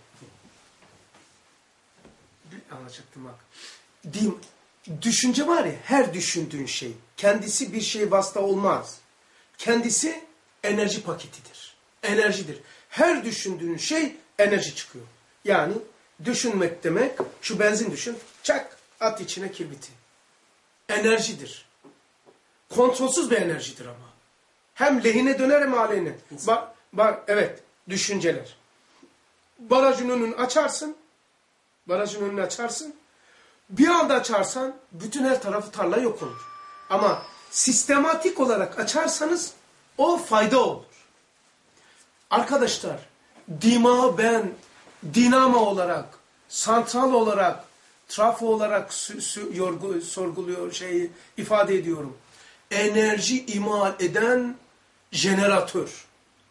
Bir anlatacaktım bak. Dim, düşünce var ya, her düşündüğün şey, kendisi bir şey vasıta olmaz. Kendisi enerji paketidir. Enerjidir. Her düşündüğün şey enerji çıkıyor. Yani düşünmek demek, şu benzin düşün, çak, at içine kibriti. Enerjidir. Kontrolsüz bir enerjidir ama. Hem lehine döner hem aleyhine. Bak, bak, evet, düşünceler. Barajın önünü açarsın, barajın önünü açarsın, bir anda açarsan bütün her tarafı tarla yok olur. Ama sistematik olarak açarsanız o fayda olur. Arkadaşlar, dima ben dinamo olarak, santral olarak, trafo olarak yorgu, sorguluyor, şeyi ifade ediyorum. Enerji imal eden jeneratör.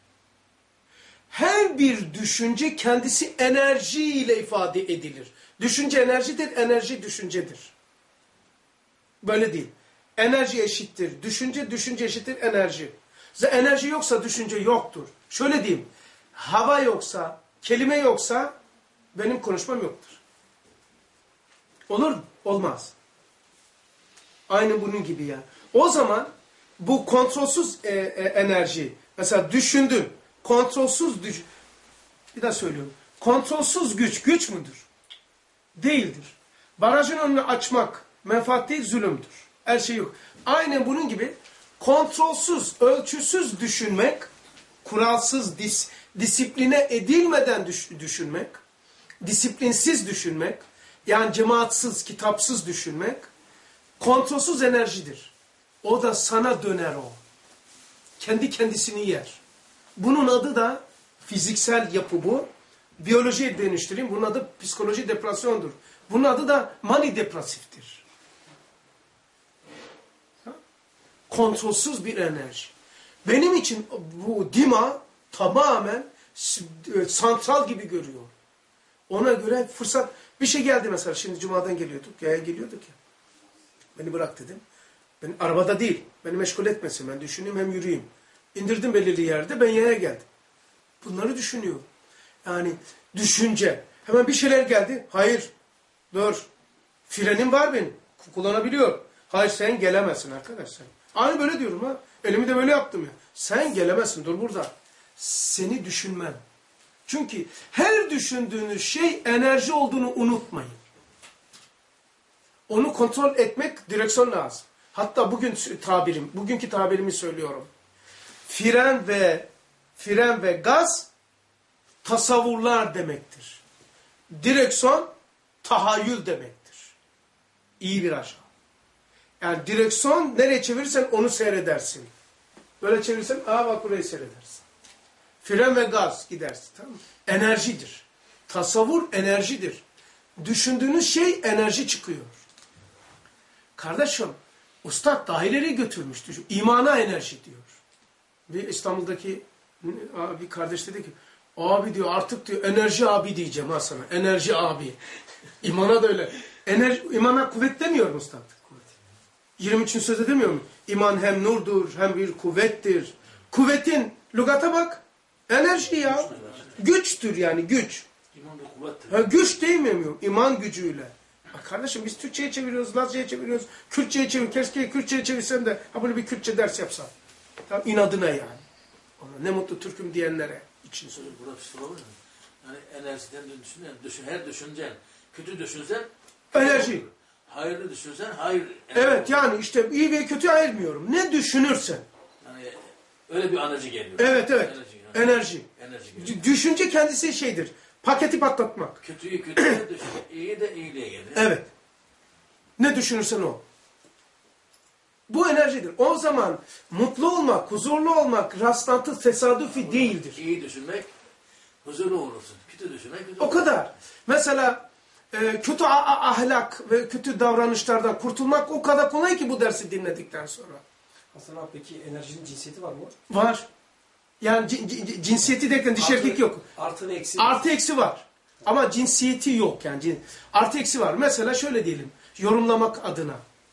Her bir düşünce kendisi enerjiyle ifade edilir. Düşünce enerjidir, enerji düşüncedir. Böyle değil. Enerji eşittir düşünce, düşünce eşittir enerji. Enerji yoksa düşünce yoktur. Şöyle diyeyim, hava yoksa, kelime yoksa benim konuşmam yoktur. Olur mu? Olmaz. Aynı bunun gibi ya. O zaman bu kontrolsüz e, e, enerji, mesela düşündün, kontrolsüz düş... Bir daha söylüyorum. Kontrolsüz güç, güç müdür? Değildir. Barajın önünü açmak menfaat değil, zulümdür. Her şey yok. Aynen bunun gibi kontrolsüz, ölçüsüz düşünmek, kuralsız, dis, disipline edilmeden düş, düşünmek, disiplinsiz düşünmek, yani cemaatsız, kitapsız düşünmek, kontrolsüz enerjidir. O da sana döner o. Kendi kendisini yer. Bunun adı da fiziksel yapı bu. Biyolojiye dönüştüreyim. Bunun adı psikoloji depresyondur. Bunun adı da mani depresiftir. Kontrolsüz bir enerji. Benim için bu dima tamamen santral gibi görüyor. Ona göre fırsat, bir şey geldi mesela, şimdi cumadan geliyorduk, yaya geliyorduk ya. Beni bırak dedim. Ben arabada değil, beni meşgul etmesin, ben düşüneyim hem yürüyeyim. İndirdim belirli yerde, ben yaya geldim. Bunları düşünüyor. Yani düşünce. Hemen bir şeyler geldi. Hayır, dur. Frenim var benim. Kullanabiliyor. Hayır, sen gelemezsin arkadaş sen. Aynı böyle diyorum ha. Elimi de böyle yaptım ya. Sen gelemezsin, dur burada. Seni düşünmem. Çünkü her düşündüğünüz şey enerji olduğunu unutmayın. Onu kontrol etmek, direksiyon lazım. Hatta bugün tabirim, bugünkü tabirimi söylüyorum. Fren ve fren ve gaz tasavvurlar demektir. Direksiyon tahayyül demektir. İyi bir aşağı. Yani direksiyon nereye çevirirsen onu seyredersin. Böyle çevirirsen aa bak burayı seyredersin. Fren ve gaz gidersin. Tamam mı? Enerjidir. Tasavvur enerjidir. Düşündüğünüz şey enerji çıkıyor. Kardeşim, Ustad daha ileri götürmüş. Düşün. İmana enerji diyor. Bir İstanbul'daki bir kardeş dedi ki, abi diyor artık diyor enerji abi diyeceğim ha sana. Enerji abi. İmana da öyle. Enerji, imana kuvvet demiyor mu Ustad? yirmi üçün söz edemiyor mu? İman hem nurdur hem bir kuvvettir. Kuvvetin lügata bak. Enerji ya. Güçtür yani güç. İman bir kuvvettir. Ha, güç değil mi? İman gücüyle. Ha, kardeşim biz Türkçe'ye çeviriyoruz, Lazca'ya çeviriyoruz, Kürtçe'ye çeviriyoruz. Keşke Kürtçe'ye çevirsen de ha böyle bir Kürtçe ders yapsan. Tamam, inadına yani. Ona ne mutlu Türk'üm diyenlere için söylüyorum. Burada psikoloji mi? Yani enerjiden düşün, yani düşün, her düşüncen, kötü düşünsen enerji. Hayırlı düşünsen hayır. Evet yani işte iyi ve kötü ayırmıyorum. Ne düşünürsen. Yani öyle bir enerji geliyor. Evet evet. Enerji. Yani. Enerji. Enerji geliyor. Düşünce kendisi şeydir. Paketi patlatmak. Kötüyü kötüye düşün. İyi de iyiliğe gelir. Evet. Ne düşünürsen o. Bu enerjidir. O zaman mutlu olmak, huzurlu olmak rastlantı, tesadüfi değildir. İyi düşünmek huzurlu olursun. Kötü düşünmek huzurlu O kadar. Mesela e, kötü ahlak ve kötü davranışlardan kurtulmak o kadar kolay ki bu dersi dinledikten sonra. Hasan abi peki enerjinin cinsiyeti var mı? Var. Yani cinsiyeti derken dişi erkek yok. Artı ve eksi. Artı eksi var. Ama cinsiyeti yok yani. Artı eksi var. Mesela şöyle diyelim. Yorumlamak adına.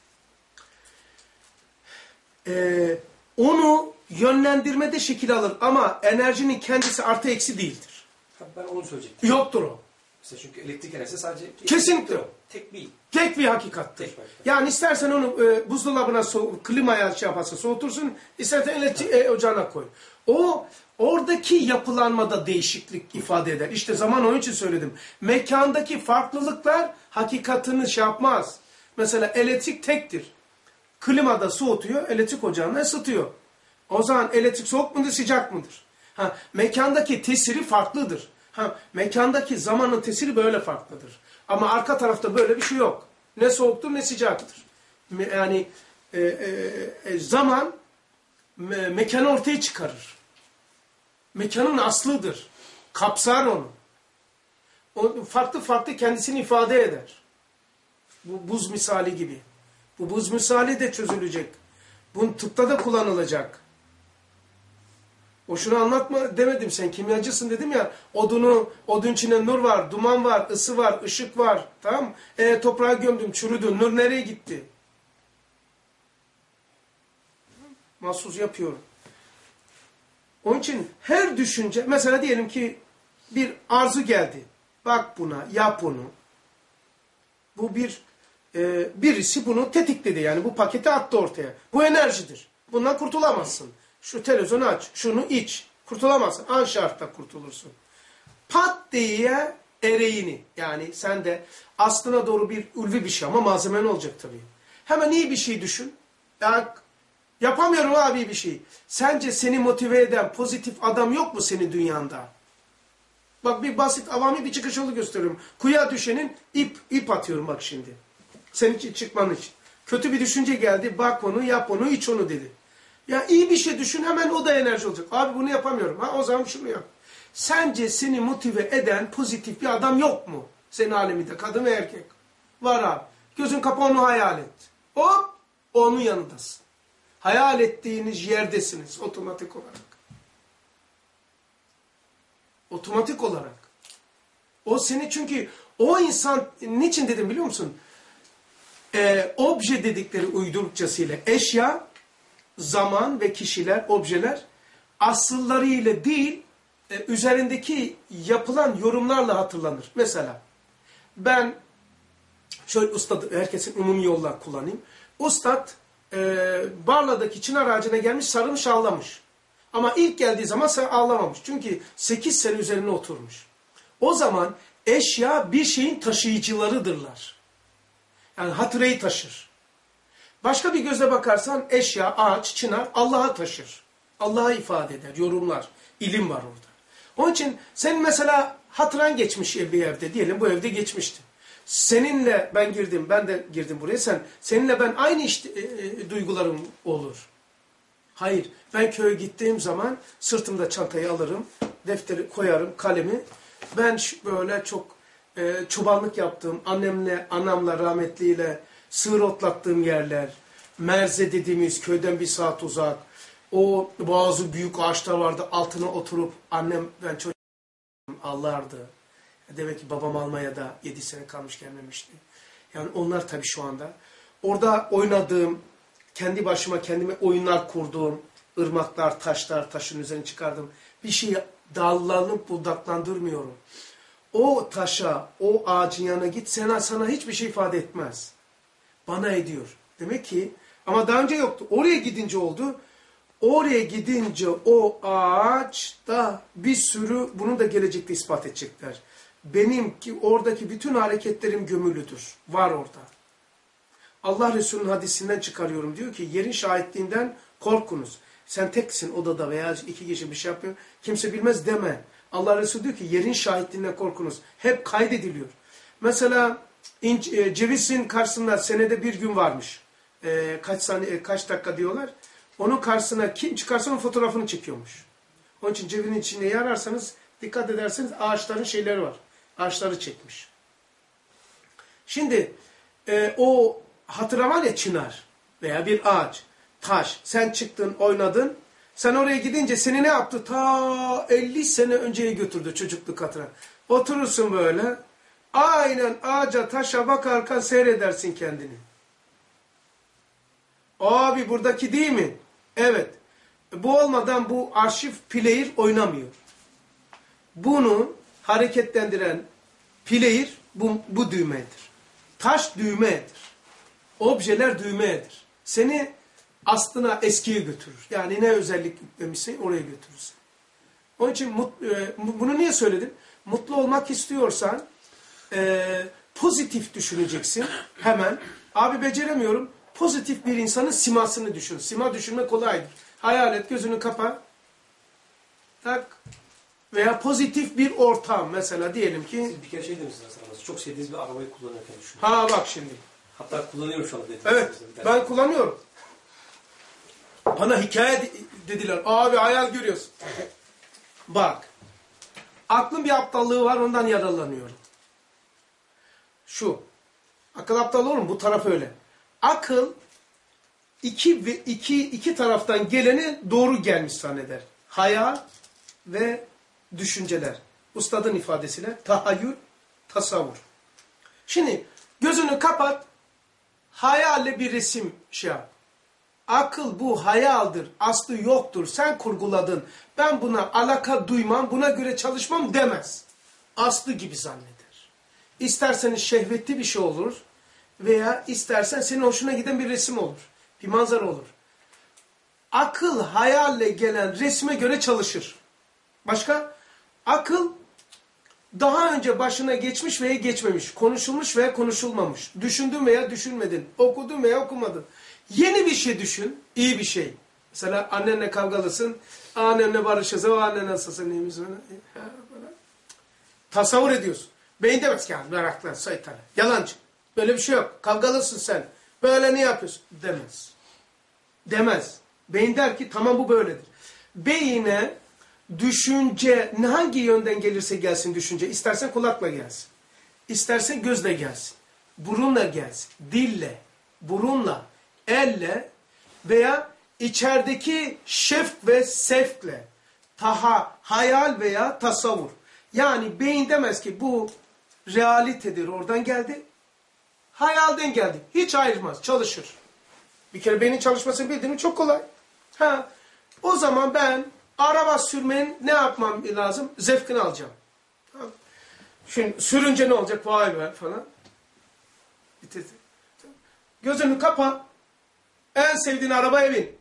Ee, onu yönlendirmede şekil alır ama enerjinin kendisi artı eksi değildir. Ben onu söyleyecektim. Yoktur o. Mesela çünkü elektrik enerjisi sadece... Kesinlikle o. Tek bir. Tek bir hakikattır. Tek bir hakikat. Yani istersen onu e, buzdolabına, so klimaya şey yaparsa soğutursun, istersen elektrik e, ocağına koy. O oradaki yapılanmada değişiklik ifade eder. İşte zaman onun için söyledim. Mekandaki farklılıklar hakikatini şey yapmaz. Mesela elektrik tektir. Klimada soğutuyor, elektrik ocağında ısıtıyor. O zaman elektrik soğuk mudur, sıcak mıdır? Ha, mekandaki tesiri farklıdır. Ha, mekandaki zamanın tesiri böyle farklıdır. Ama arka tarafta böyle bir şey yok. Ne soğuktur ne sıcaktır. Yani e, e, zaman me, mekanı ortaya çıkarır. Mekanın aslıdır. Kapsar onu. O farklı farklı kendisini ifade eder. Bu buz misali gibi. Bu buz misali de çözülecek. Bunun tıpta da kullanılacak. Boşuna anlatma demedim, sen kimyacısın dedim ya. Odunu, odun içinde nur var, duman var, ısı var, ışık var. Tamam mı? E, toprağa gömdüm, çürüdü. Nur nereye gitti? Mahsus yapıyorum. Onun için her düşünce, mesela diyelim ki bir arzu geldi. Bak buna, yap bunu. Bu bir, e, birisi bunu tetikledi yani bu paketi attı ortaya. Bu enerjidir. Bundan kurtulamazsın. Şu televizyonu aç, şunu iç. Kurtulamazsın. An şartta kurtulursun. Pat diye ereğini, yani sen de aslına doğru bir ulvi bir şey ama malzemen olacak tabii. Hemen iyi bir şey düşün. Ya, yapamıyorum abi bir şey. Sence seni motive eden pozitif adam yok mu senin dünyanda? Bak bir basit avami bir çıkış yolu gösteriyorum. Kuyuya düşenin ip, ip atıyorum bak şimdi. Senin için çıkman için. Kötü bir düşünce geldi. Bak onu, yap onu, iç onu dedi. Ya iyi bir şey düşün, hemen o da enerji olacak. Abi bunu yapamıyorum. Ha o zaman şunu yap. Sence seni motive eden pozitif bir adam yok mu? Senin aleminde kadın ve erkek. Var abi. Gözün kapağı onu hayal et. Hop onun yanındasın. Hayal ettiğiniz yerdesiniz otomatik olarak. Otomatik olarak. O seni çünkü o insan niçin dedim biliyor musun? Ee, obje dedikleri uydurukçasıyla eşya, zaman ve kişiler, objeler asıllarıyla değil e, üzerindeki yapılan yorumlarla hatırlanır. Mesela ben şöyle ustad, herkesin umumi yollar kullanayım. Ustad e, Barla'daki çınar ağacına gelmiş, sarılmış, ağlamış. Ama ilk geldiği zaman ağlamamış. Çünkü sekiz sene üzerine oturmuş. O zaman eşya bir şeyin taşıyıcılarıdırlar. Yani hatırayı taşır. Başka bir gözle bakarsan eşya, ağaç, çınar Allah'a taşır. Allah'a ifade eder, yorumlar. İlim var orada. Onun için senin mesela hatıran geçmiş bir evde, diyelim bu evde geçmişti. Seninle ben girdim, ben de girdim buraya, sen seninle ben aynı işte, e, e, duygularım olur. Hayır, ben köye gittiğim zaman sırtımda çantayı alırım, defteri koyarım, kalemi. Ben böyle çok e, çobanlık yaptığım, annemle, anamla, rahmetliyle sığır otlattığım yerler, Merze dediğimiz köyden bir saat uzak, o bazı büyük ağaçlar vardı, altına oturup annem, ben çocuğum ağlardı. Demek ki babam Almanya'da yedi sene kalmış gelmemişti. Yani onlar tabii şu anda. Orada oynadığım, kendi başıma kendime oyunlar kurduğum, ırmaklar, taşlar, taşın üzerine çıkardım. Bir şeyi dallanıp budaklandırmıyorum. O taşa, o ağacın yanına git, sana, sana hiçbir şey ifade etmez. Bana ediyor. Demek ki, ama daha önce yoktu. Oraya gidince oldu. Oraya gidince o ağaçta bir sürü, bunu da gelecekte ispat edecekler. Benim ki oradaki bütün hareketlerim gömülüdür. Var orada. Allah Resulü'nün hadisinden çıkarıyorum. Diyor ki yerin şahitliğinden korkunuz. Sen teksin odada veya iki kişi bir şey yapıyor. Kimse bilmez deme. Allah Resulü diyor ki yerin şahitliğinden korkunuz. Hep kaydediliyor. Mesela inç, e, cevizin karşısında senede bir gün varmış. e, kaç saniye, kaç dakika diyorlar. Onun karşısına kim çıkarsa onun fotoğrafını çekiyormuş. Onun için cebinin içine ararsanız, dikkat ederseniz ağaçların şeyleri var. Ağaçları çekmiş. Şimdi e, o hatıra var ya, çınar veya bir ağaç, taş. Sen çıktın, oynadın. Sen oraya gidince seni ne yaptı? Ta elli sene önceye götürdü çocukluk hatıra. Oturursun böyle. Aynen ağaca, taşa bakarken seyredersin kendini. Abi buradaki değil mi? Evet. Bu olmadan bu arşiv player oynamıyor. Bunu hareketlendiren player bu, bu düğmedir. Taş düğmedir. Objeler düğmedir. Seni aslına, eskiye götürür. Yani ne özellik yüklemişsin oraya götürürsün. Onun için mut, e, bunu niye söyledim? Mutlu olmak istiyorsan e, pozitif düşüneceksin hemen. Abi beceremiyorum. Pozitif bir insanın simasını düşün. Sima düşünme kolaydır. Hayal et, gözünü kapa. Tak. Veya pozitif bir ortam mesela diyelim ki. Siz bir kere şey demişsiniz aslında. Çok sevdiğiniz bir arabayı kullanırken düşünün. Ha bak şimdi. Hatta kullanıyorum şu anda. Evet. Ben kullanıyorum. Bana hikaye dediler. Abi hayal görüyorsun. Bak. Aklın bir aptallığı var, ondan yararlanıyorum. Şu. Akıl aptal olur mu? Bu taraf öyle. Akıl iki ve iki iki taraftan geleni doğru gelmiş zanneder. Hayal ve düşünceler. Ustadın ifadesiyle tahayyül, tasavvur. Şimdi gözünü kapat. Hayalle bir resim şey yap. Akıl bu hayaldir, aslı yoktur. Sen kurguladın. Ben buna alaka duymam, buna göre çalışmam demez. Aslı gibi zanneder. İsterseniz şehvetli bir şey olur veya istersen senin hoşuna giden bir resim olur. Bir manzara olur. Akıl hayalle gelen resme göre çalışır. Başka? Akıl daha önce başına geçmiş veya geçmemiş, konuşulmuş veya konuşulmamış, düşündün veya düşünmedin, okudun veya okumadın. Yeni bir şey düşün, iyi bir şey. Mesela annenle kavgalısın, annenle barışırsın, o annen nasılsın, iyi misin? Tasavvur ediyorsun. Beyin demez ki, meraklı, saytanı, yalancı. Böyle bir şey yok. Kavgalısın sen. Böyle ne yapıyorsun? Demez. Demez. Beyin der ki, tamam bu böyledir. Beyine düşünce hangi yönden gelirse gelsin düşünce. İstersen kulakla gelsin. İstersen gözle gelsin. Burunla gelsin. Dille, burunla, elle veya içerideki şefk ve sevkle. Taha, hayal veya tasavvur. Yani beyin demez ki bu realitedir, oradan geldi. Hayalden geldi. Hiç ayırmaz, çalışır. Bir kere beynin çalışmasını bildiğin mi çok kolay. Ha, o zaman ben araba sürmenin ne yapmam lazım? Zevkini alacağım. Tamam. Şimdi sürünce ne olacak? Vay be falan. Bitirdi. Gözünü kapa. En sevdiğin arabaya bin.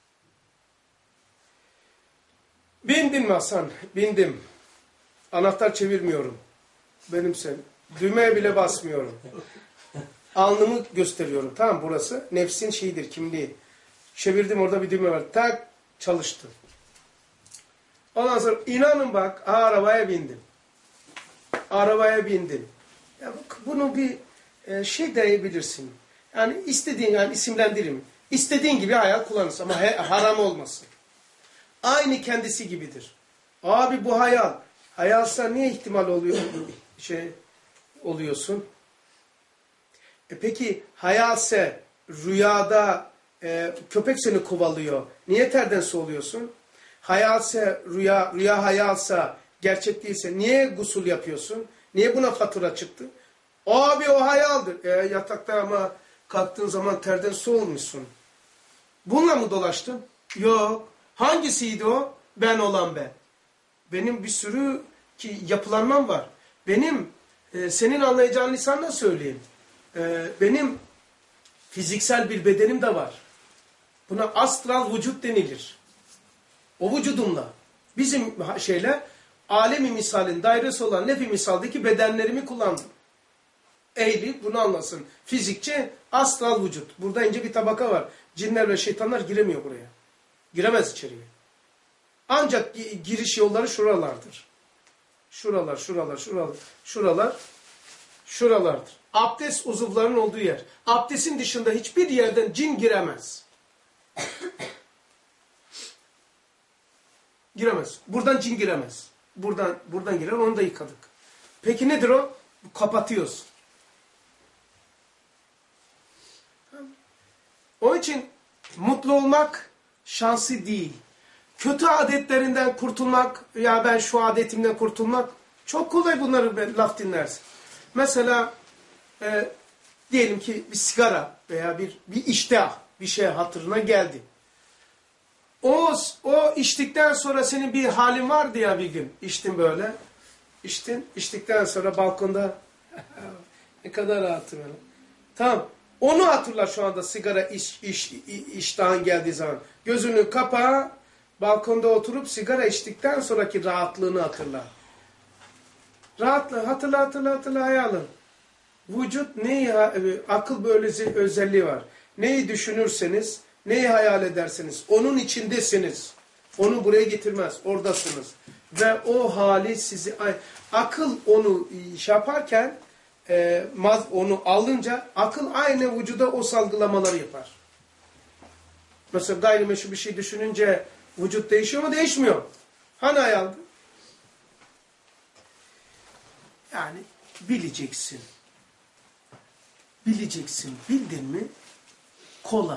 Bindin mi Hasan? Bindim. Anahtar çevirmiyorum. Benim sen. Düğmeye bile basmıyorum. Alnımı gösteriyorum. Tamam, burası nefsin şeyidir, kimliği. Çevirdim, orada bir düğme var. Tak, çalıştı. Ondan sonra inanın bak, arabaya bindim. Arabaya bindim. Ya bunu bir e, şey diyebilirsin. Yani istediğin, yani isimlendirim. İstediğin gibi hayal kullanırsın ama he, haram olmasın. Aynı kendisi gibidir. Abi bu hayal. Hayalsa niye ihtimal oluyor? şey oluyorsun? E peki hayalse rüyada e, köpek seni kovalıyor. Niye terden su oluyorsun? Hayalse rüya, rüya hayalsa gerçek değilse niye gusül yapıyorsun? Niye buna fatura çıktı? Abi o hayaldir. E, yatakta ama kalktığın zaman terden su olmuşsun. Bununla mı dolaştın? Yok. Hangisiydi o? Ben olan ben. Benim bir sürü ki yapılanmam var. Benim e, senin anlayacağın lisanla söyleyeyim. E, benim fiziksel bir bedenim de var. Buna astral vücut denilir. O vücudumla bizim şeyle alemi misalin dairesi olan nefi misaldeki bedenlerimi kullandım. Ehli bunu anlasın. Fizikçe astral vücut. Burada ince bir tabaka var. Cinler ve şeytanlar giremiyor buraya. Giremez içeriye. Ancak giriş yolları şuralardır. Şuralar, şuralar, şuralar, şuralar. şuralardır. Abdest uzuvlarının olduğu yer. Abdestin dışında hiçbir yerden cin giremez. Giremez. Buradan cin giremez. Buradan buradan girer, onu da yıkadık. Peki nedir o? Kapatıyoruz. Onun için mutlu olmak şansı değil. Kötü adetlerinden kurtulmak, ya ben şu adetimden kurtulmak, çok kolay bunları laf dinlersin. Mesela e, diyelim ki bir sigara veya bir bir iştah bir şey hatırına geldi. O, o içtikten sonra senin bir halin vardı ya bir gün. İçtin böyle. İçtin. İçtikten sonra balkonda ne kadar rahatım öyle. Tamam. Onu hatırla şu anda sigara iş, iş, iştahın geldiği zaman. Gözünü kapa, balkonda oturup sigara içtikten sonraki rahatlığını hatırla. Rahatla, hatırla, hatırla, hatırla, hayalın. Vücut neyi, akıl böyle özelliği var. Neyi düşünürseniz, neyi hayal edersiniz, onun içindesiniz. Onu buraya getirmez, oradasınız. Ve o hali sizi, akıl onu şey yaparken, e, onu alınca, akıl aynı vücuda o salgılamaları yapar. Mesela gayrimeşru bir şey düşününce vücut değişiyor mu? Değişmiyor. Hani hayaldi? Yani bileceksin. Bileceksin. Bildin mi? Kolay.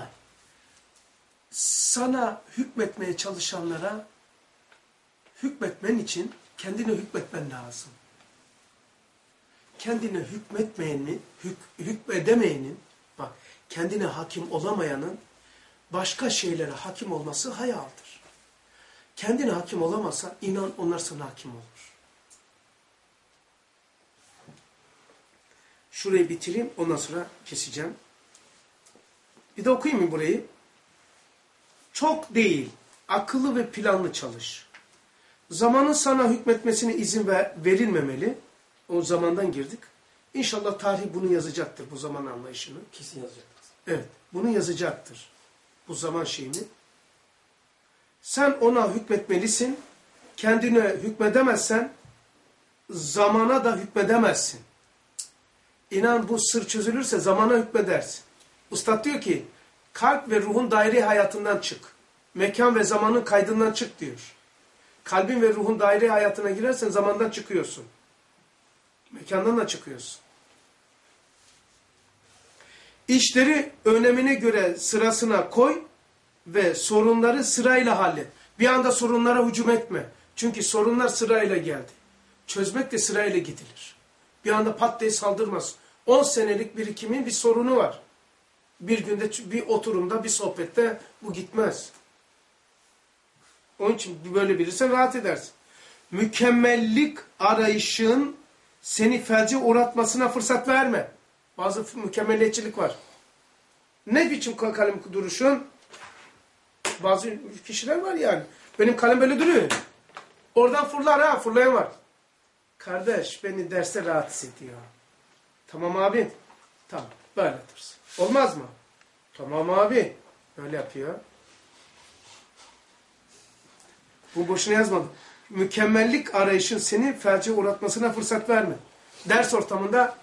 Sana hükmetmeye çalışanlara hükmetmen için kendine hükmetmen lazım. Kendine hükmetmeyenin, hük, hükmedemeyenin, bak kendine hakim olamayanın başka şeylere hakim olması hayaldir. Kendine hakim olamazsa inan onlar sana hakim olur. Şurayı bitireyim, ondan sonra keseceğim. Bir de okuyayım mı burayı? Çok değil, akıllı ve planlı çalış. Zamanın sana hükmetmesine izin ver, verilmemeli. O zamandan girdik. İnşallah tarih bunu yazacaktır, bu zaman anlayışını. Kesin yazacaktır. Evet, bunu yazacaktır. Bu zaman şeyini. Sen ona hükmetmelisin. Kendine hükmedemezsen zamana da hükmedemezsin. İnan bu sır çözülürse zamana hükmedersin. Ustad diyor ki kalp ve ruhun daire hayatından çık. Mekan ve zamanın kaydından çık diyor. Kalbin ve ruhun daire hayatına girersen zamandan çıkıyorsun. Mekandan da çıkıyorsun. İşleri önemine göre sırasına koy ve sorunları sırayla hallet. Bir anda sorunlara hücum etme. Çünkü sorunlar sırayla geldi. Çözmek de sırayla gidilir. Bir anda pat diye saldırmaz. on senelik birikimin bir sorunu var. Bir günde bir oturumda bir sohbette bu gitmez. Onun için böyle birisi rahat edersin. Mükemmellik arayışın seni felce uğratmasına fırsat verme. Bazı mükemmeliyetçilik var. Ne biçim kalem duruşun? Bazı kişiler var yani. Benim kalem böyle duruyor. Oradan fırlar ha, fırlayan var. Kardeş beni derste rahatsız ediyor. Tamam abi. Tamam böyle dursun. Olmaz mı? Tamam abi. Böyle yapıyor. Bu boşuna yazmadım. Mükemmellik arayışın seni felce uğratmasına fırsat verme. Ders ortamında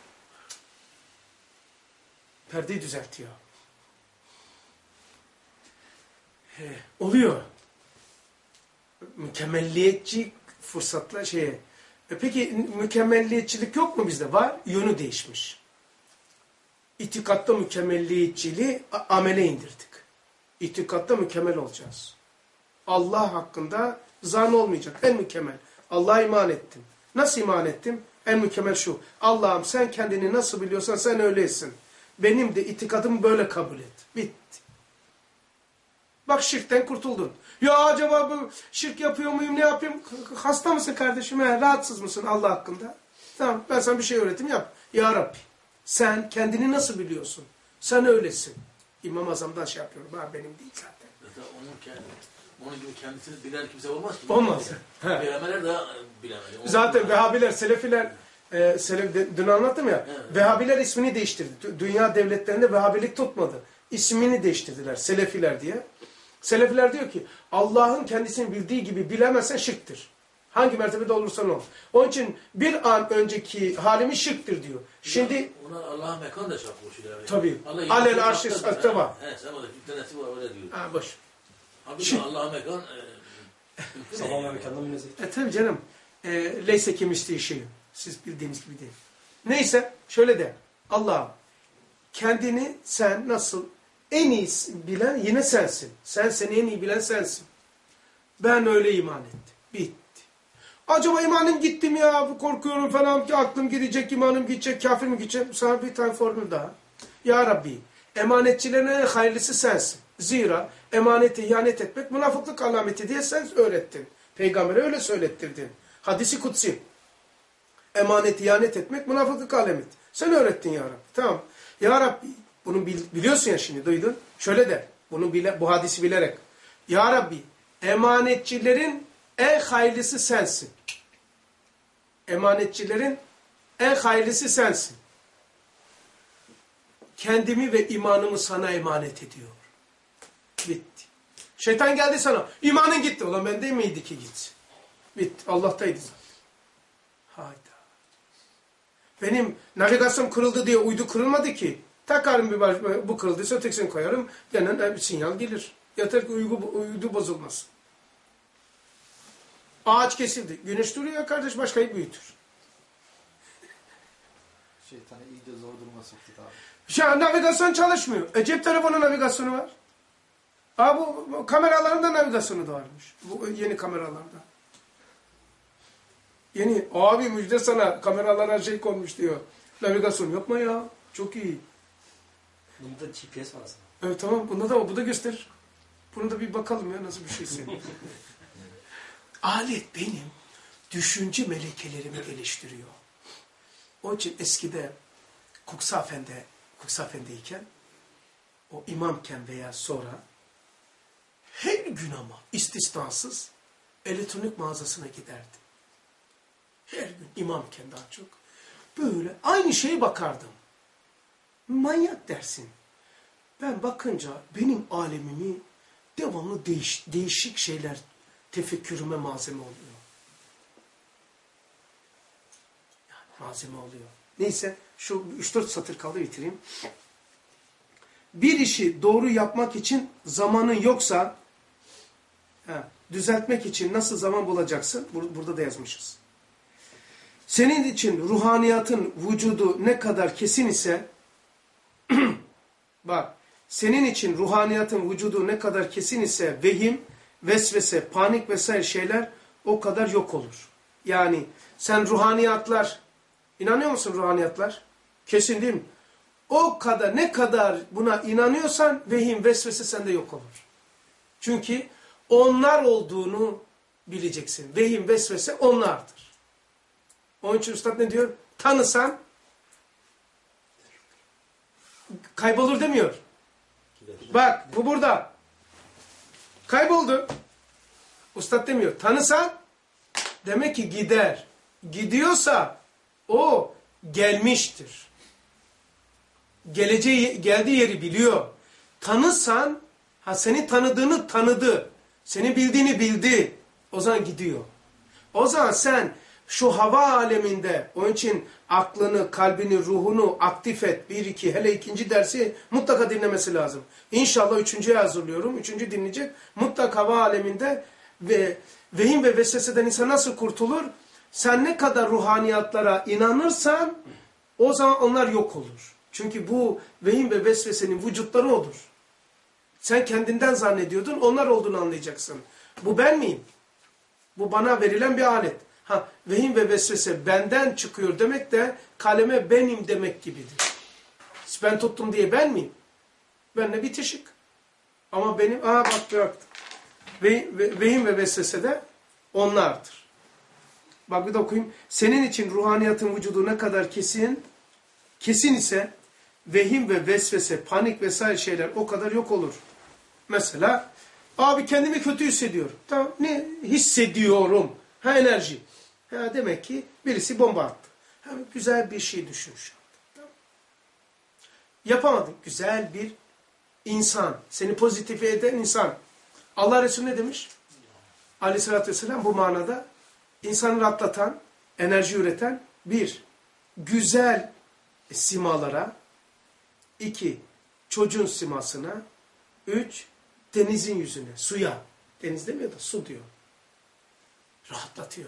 perdeyi düzeltiyor. He, oluyor. Mükemmelliyetçi fırsatla şeye. E peki mükemmelliyetçilik yok mu bizde? Var. Yönü değişmiş. İtikatta mükemmelliyetçiliği amele indirdik. İtikatta mükemmel olacağız. Allah hakkında zan olmayacak. En mükemmel. Allah'a iman ettim. Nasıl iman ettim? En mükemmel şu. Allah'ım sen kendini nasıl biliyorsan sen öylesin. Benim de itikadımı böyle kabul et. Bitti. Bak şirkten kurtuldun. Ya acaba bu şirk yapıyor muyum, ne yapayım? Hasta mısın kardeşim? He, rahatsız mısın Allah hakkında? Tamam ben sana bir şey öğreteyim yap. Ya Rabbi sen kendini nasıl biliyorsun? Sen öylesin. İmam Azam'dan şey yapıyorum. Ha, benim değil zaten. Zaten onun, kendi, onun gibi kendisini bilen kimse olmaz ki. Olmaz. Bilemeler daha bilemez. Zaten Vehhabiler, Selefiler, e, Selef, dün anlattım ya. Evet. Vehhabiler ismini değiştirdi. Dünya devletlerinde Vehhabilik tutmadı. İsmini değiştirdiler Selefiler diye. Selefiler diyor ki Allah'ın kendisini bildiği gibi bilemezsen şirktir. Hangi mertebede olursan ol. Onun için bir an önceki halimi şirktir diyor. Şimdi ona Allah'a mekan da çarpmışlar. Yani. tabii. Allah Alel arşi isteva. Evet, sen orada bir tanesi var öyle diyor. Ha boş. Abi Şimdi- Allah'a mekan e, Zaman ve mekandan münezzeh. E tabii canım. E, leyse kemisliği şey. Siz bildiğiniz gibi değil. Neyse şöyle de. Allah kendini sen nasıl en iyi bilen yine sensin. Sen seni en iyi bilen sensin. Ben öyle iman ettim. Bitti. Acaba imanım gitti mi ya? Korkuyorum falan ki aklım gidecek, imanım gidecek, kafir mi gidecek? Sana bir tane formül daha. Ya Rabbi, emanetçilerin en hayırlısı sensin. Zira emanete ihanet etmek münafıklık alameti diye sen öğrettin. Peygamber'e öyle söylettirdin. Hadisi kutsi. Emanet ihanet etmek münafıklık alameti. Sen öğrettin ya Rabbi. Tamam. Ya Rabbi, bunu bil, biliyorsun ya şimdi, duydun. Şöyle de, bunu bile, bu hadisi bilerek. Ya Rabbi, emanetçilerin en hayırlısı sensin. Emanetçilerin en hayırlısı sensin. Kendimi ve imanımı sana emanet ediyor. Bitti. Şeytan geldi sana. İmanın gitti. Ulan bende miydi ki gitsin? Bitti. Allah'taydı zaten. Hayda. Benim navigasyon kırıldı diye uydu kırılmadı ki. Takarım bir baş, bu kırıldıysa ötekisini koyarım. Gene bir sinyal gelir. Yeter ki uydu, uydu bozulmasın. Ağaç kesildi. Güneş duruyor kardeş, başkayı büyütür. Şeytanı iyice zor duruma soktuk abi. Şu an navigasyon çalışmıyor. E cep telefonu navigasyonu var. Aa, bu, bu kameralarında navigasyonu da varmış. Bu yeni kameralarda. Yeni. Abi müjde sana, kameralara şey konmuş diyor. Navigasyon yapma ya. Çok iyi. Bunda G P S var aslında. Evet tamam, bunda da bu da gösterir. Bunu da bir bakalım ya nasıl bir şeyse. Alet benim düşünce melekelerimi geliştiriyor. Onun için eskide Kuksafen'de, Kuksafen'deyken, o imamken veya sonra her gün ama istisnasız elektronik mağazasına giderdim. Her gün imamken daha çok. Böyle aynı şeye bakardım. Manyak dersin. Ben bakınca benim alemimi devamlı değiş, değişik şeyler tefekkürüme malzeme oluyor. Yani malzeme oluyor. Neyse şu üç dört satır kaldı bitireyim. Bir işi doğru yapmak için zamanın yoksa he, düzeltmek için nasıl zaman bulacaksın? Bur burada da yazmışız. Senin için ruhaniyatın vücudu ne kadar kesin ise bak senin için ruhaniyatın vücudu ne kadar kesin ise vehim, vesvese, panik vesaire şeyler o kadar yok olur. Yani sen ruhaniyatlar, inanıyor musun ruhaniyatlar? Kesin değil mi? O kadar, ne kadar buna inanıyorsan vehim, vesvese sende yok olur. Çünkü onlar olduğunu bileceksin. Vehim, vesvese onlardır. Onun için Üstad ne diyor? Tanısan kaybolur demiyor. Bak bu burada. Kayboldu. Üstad demiyor. Tanısan demek ki gider. Gidiyorsa o gelmiştir. Geleceği, geldiği yeri biliyor. Tanısan, ha seni tanıdığını tanıdı. Seni bildiğini bildi. O zaman gidiyor. O zaman sen şu hava aleminde, onun için aklını, kalbini, ruhunu aktif et. Bir, iki, hele ikinci dersi mutlaka dinlemesi lazım. İnşallah üçüncüye hazırlıyorum. Üçüncü dinleyecek. Mutlaka hava aleminde ve vehim ve vesveseden insan nasıl kurtulur? Sen ne kadar ruhaniyatlara inanırsan o zaman onlar yok olur. Çünkü bu vehim ve vesvesenin vücutları olur. Sen kendinden zannediyordun, onlar olduğunu anlayacaksın. Bu ben miyim? Bu bana verilen bir alet. Ha, vehim ve vesvese benden çıkıyor demek de kaleme benim demek gibidir. Ben tuttum diye ben miyim? Benle bitişik. Ama benim, aa bak bıraktım. Ve, ve, vehim ve vesvese de onlardır. Bak bir de okuyayım. Senin için ruhaniyatın vücudu ne kadar kesin, kesin ise vehim ve vesvese, panik vesaire şeyler o kadar yok olur. Mesela, abi kendimi kötü hissediyorum. Tamam, ne hissediyorum? Ha enerji. Ha, demek ki birisi bomba attı. Ha, güzel bir şey düşün şu anda. Tamam. Yapamadın. Güzel bir insan. Seni pozitife eden insan. Allah Resulü ne demiş? Aleyhissalatü vesselam bu manada insanı rahatlatan, enerji üreten, bir, güzel simalara, iki, çocuğun simasına, üç, denizin yüzüne, suya. Deniz demiyor da su diyor. Rahatlatıyor.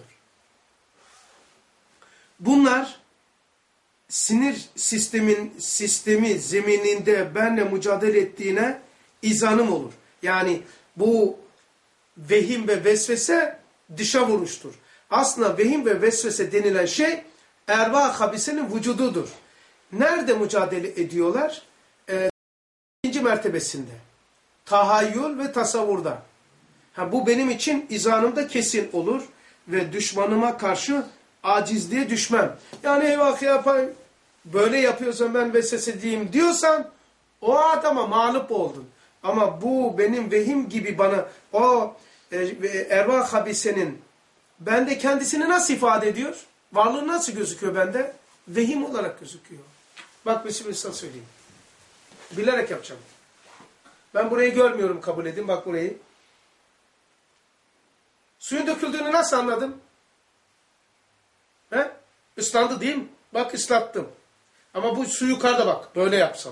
Bunlar sinir sistemin sistemi zemininde benle mücadele ettiğine izanım olur. Yani bu vehim ve vesvese dışa vuruştur. Aslında vehim ve vesvese denilen şey erva habisenin vücududur. Nerede mücadele ediyorlar? Ee, ikinci mertebesinde. Tahayyül ve tasavvurda. Ha, bu benim için izanımda kesin olur ve düşmanıma karşı acizliğe düşmem. Yani eyvah yapayım, böyle yapıyorsam ben vesvese diyeyim diyorsan o adama mağlup oldun. Ama bu benim vehim gibi bana o e, erva habisenin bende kendisini nasıl ifade ediyor? Varlığı nasıl gözüküyor bende? Vehim olarak gözüküyor. Bak bir şey sana söyleyeyim. Bilerek yapacağım. Ben burayı görmüyorum, kabul edin. Bak burayı. Suyun döküldüğünü nasıl anladım? He? Islandı değil mi? Bak ıslattım. Ama bu su yukarıda bak. Böyle yapsam.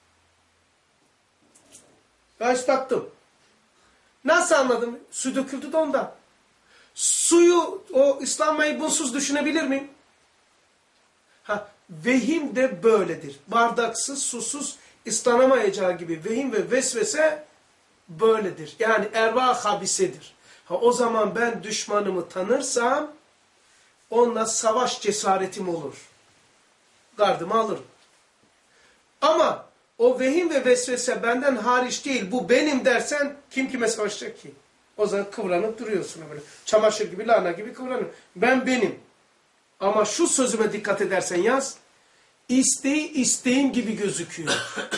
Ben ıslattım. Nasıl anladım? Su döküldü de ondan. Suyu, o ıslanmayı bunsuz düşünebilir miyim? Ha, vehim de böyledir. Bardaksız, susuz ıslanamayacağı gibi vehim ve vesvese böyledir. Yani erva habisedir. Ha, o zaman ben düşmanımı tanırsam onunla savaş cesaretim olur. Gardımı alırım. Ama o vehim ve vesvese benden hariç değil, bu benim dersen kim kime savaşacak ki? O zaman kıvranıp duruyorsun böyle. Çamaşır gibi, lahana gibi kıvranıp. Ben benim. Ama şu sözüme dikkat edersen yaz. İsteği isteğim gibi gözüküyor.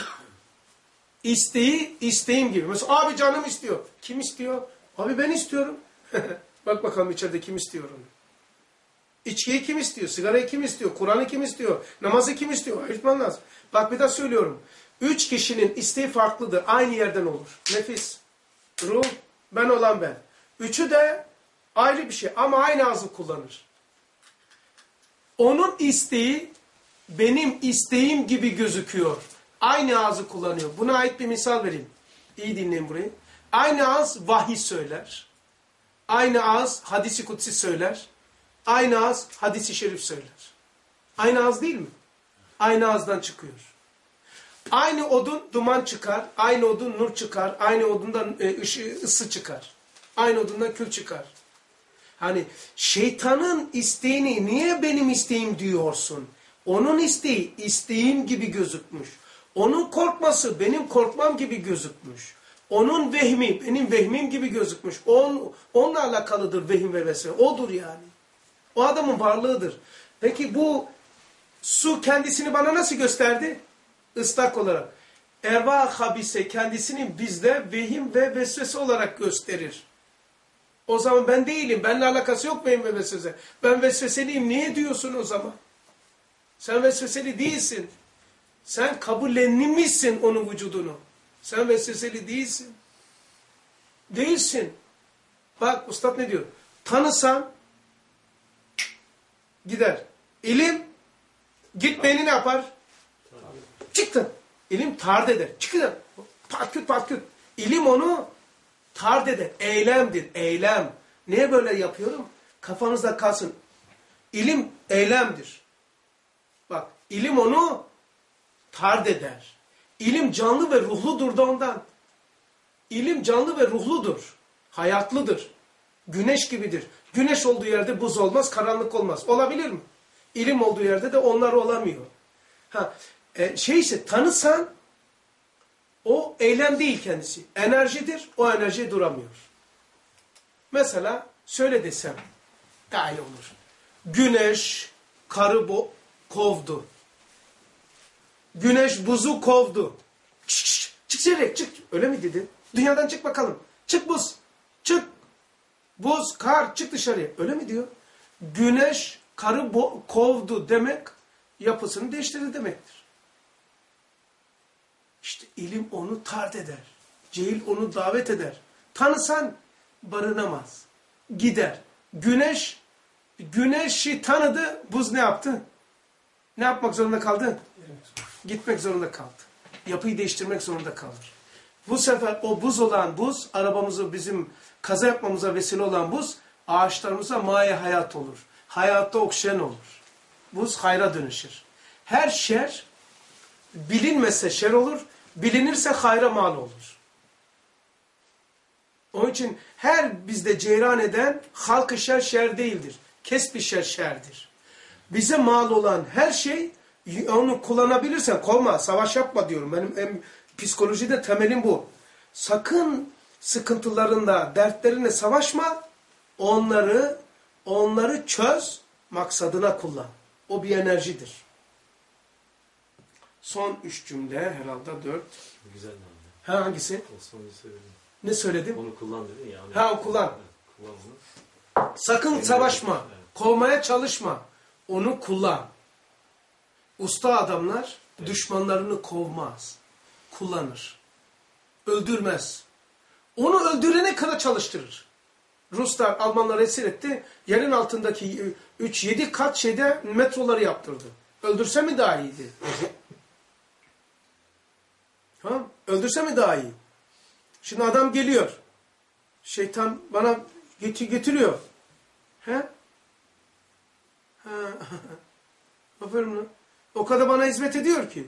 İsteği isteğim gibi. Mesela abi canım istiyor. Kim istiyor? Abi ben istiyorum. Bak bakalım içeride kim istiyor onu. İçkiyi kim istiyor? Sigarayı kim istiyor? Kur'an'ı kim istiyor? Namazı kim istiyor? Ayırtman lazım. Bak bir daha söylüyorum. Üç kişinin isteği farklıdır. Aynı yerden olur. Nefis, ruh, ben olan ben. Üçü de ayrı bir şey ama aynı ağzı kullanır. Onun isteği benim isteğim gibi gözüküyor. Aynı ağzı kullanıyor. Buna ait bir misal vereyim. İyi dinleyin burayı. Aynı ağız vahiy söyler. Aynı ağız hadisi kutsi söyler. Aynı ağız hadisi şerif söyler. Aynı ağız değil mi? Aynı ağızdan çıkıyor. Aynı odun duman çıkar. Aynı odun nur çıkar. Aynı odundan e, ışı, ısı çıkar. Aynı odundan kül çıkar. Hani şeytanın isteğini niye benim isteğim diyorsun? Onun isteği isteğim gibi gözükmüş. Onun korkması benim korkmam gibi gözükmüş. Onun vehmi benim vehmim gibi gözükmüş. On, onunla alakalıdır vehim ve vesvese. Odur yani. O adamın varlığıdır. Peki bu su kendisini bana nasıl gösterdi? Islak olarak. Erva habise kendisini bizde vehim ve vesvese olarak gösterir. O zaman ben değilim. Benimle alakası yok vehim ve vesvese. Ben vesveseliyim. Niye diyorsun o zaman? Sen vesveseli değilsin. Sen kabullenmişsin onun vücudunu. Sen vesveseli değilsin. Değilsin. Bak Üstad ne diyor? Tanısan gider. İlim gitmeyeni ne yapar? Çıktın. İlim tard eder. Çıktın. Patküt patküt. İlim onu tard eder. Eylemdir. Eylem. Niye böyle yapıyorum? Kafanızda kalsın. İlim eylemdir. Bak ilim onu tard eder. İlim canlı ve ruhludur da ondan. İlim canlı ve ruhludur. Hayatlıdır. Güneş gibidir. Güneş olduğu yerde buz olmaz, karanlık olmaz. Olabilir mi? İlim olduğu yerde de onlar olamıyor. Ha, e, şey ise tanısan o eylem değil kendisi. Enerjidir. O enerji duramıyor. Mesela şöyle desem daha iyi olur. Güneş karı kovdu. Güneş buzu kovdu. Çık çık çık çık çık. Öyle mi dedi? Dünyadan çık bakalım. Çık buz. Çık. Buz, kar çık dışarıya. Öyle mi diyor? Güneş karı kovdu demek yapısını değiştirdi demektir. İşte ilim onu tard eder. Cehil onu davet eder. Tanısan barınamaz. Gider. Güneş Güneşi tanıdı, buz ne yaptı? Ne yapmak zorunda kaldı? Gitmek zorunda kaldı. Yapıyı değiştirmek zorunda kalır. Bu sefer o buz olan buz, arabamızı bizim kaza yapmamıza vesile olan buz, ağaçlarımıza maye hayat olur. Hayatta oksijen olur. Buz hayra dönüşür. Her şer bilinmezse şer olur, bilinirse hayra mal olur. Onun için her bizde ceyran eden halk-ı şer şer değildir. Kesb-i şer şerdir. Bize mal olan her şey onu kullanabilirsen kolma, savaş yapma diyorum. Benim em, psikolojide temelim bu. Sakın sıkıntılarında, dertlerine savaşma. Onları onları çöz, maksadına kullan. O bir enerjidir. Son üç cümle herhalde dört. Güzel mi? Ha, hangisi? Osman'ı söyledim. Ne söyledim? Onu kullan dedin ya. Onu Ha, o kullan. Evet, kullan bunu. Sakın savaşma. Evet. Kovmaya çalışma. Onu kullan. Usta adamlar evet. düşmanlarını kovmaz. Kullanır. Öldürmez. Onu öldürene kadar çalıştırır. Ruslar Almanları esir etti. Yerin altındaki üç yedi kat şeyde metroları yaptırdı. Öldürse mi daha iyiydi? Ha? Öldürse mi daha iyi? Şimdi adam geliyor. Şeytan bana getiriyor. He? Ha. Aferin lan. O kadar bana hizmet ediyor ki.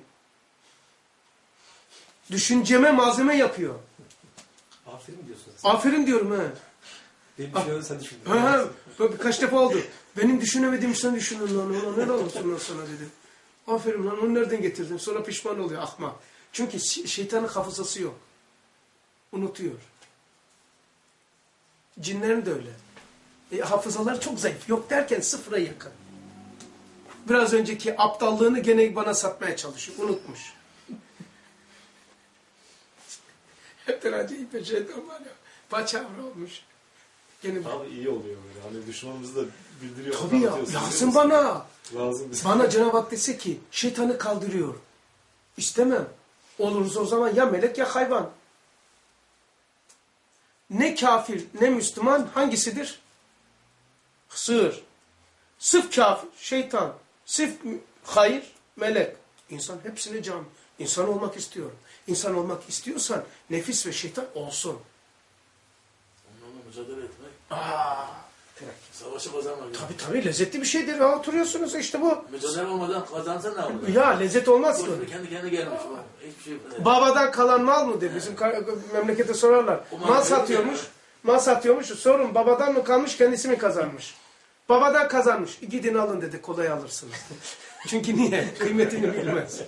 Düşünceme malzeme yapıyor. Aferin diyorsunuz. Aferin diyorum ha. Benim düşünüyorum sen düşün. Ha, ha. Birkaç defa oldu. Benim düşünemediğim sen düşünün lan. Ulan ne olursun lan sana dedim. Aferin lan onu nereden getirdin? Sonra pişman oluyor ahmak. Çünkü şeytanın hafızası yok. Unutuyor. Cinlerin de öyle. E, hafızaları çok zayıf. Yok derken sıfıra yakın. Biraz önceki aptallığını gene bana satmaya çalışıyor. Unutmuş. Hepten acayip bir şeytan var ya. Paçavra olmuş. Gene Abi iyi oluyor böyle. Hani düşmanımızı da bildiriyor. Tabii ya. Lazım bana. Lazım. Bana Cenab-ı Hak dese ki şeytanı kaldırıyor. İstemem. Olursa o zaman ya melek ya hayvan. Ne kafir ne Müslüman hangisidir? Sığır. Sırf kafir, şeytan. Sırf hayır, melek. İnsan hepsine cam. İnsan olmak istiyorum. İnsan olmak istiyorsan nefis ve şeytan olsun. Onlarla mücadele etmek. Aa, Savaşı kazanmak. tabii tabii lezzetli bir şeydir. Ha, oturuyorsunuz işte bu. Mücadele olmadan kazansa ne olur? Ya lezzet olmaz mı? Boşuna kendi kendine gelmiş. Hiçbir şey yok. Babadan kalan mal mıdır? Bizim memlekete sorarlar. Mal satıyormuş. Mal satıyormuş. Sorun babadan mı kalmış kendisi mi kazanmış? Babadan kazanmış. Gidin alın dedi kolay alırsınız. Çünkü niye? Kıymetini bilmez.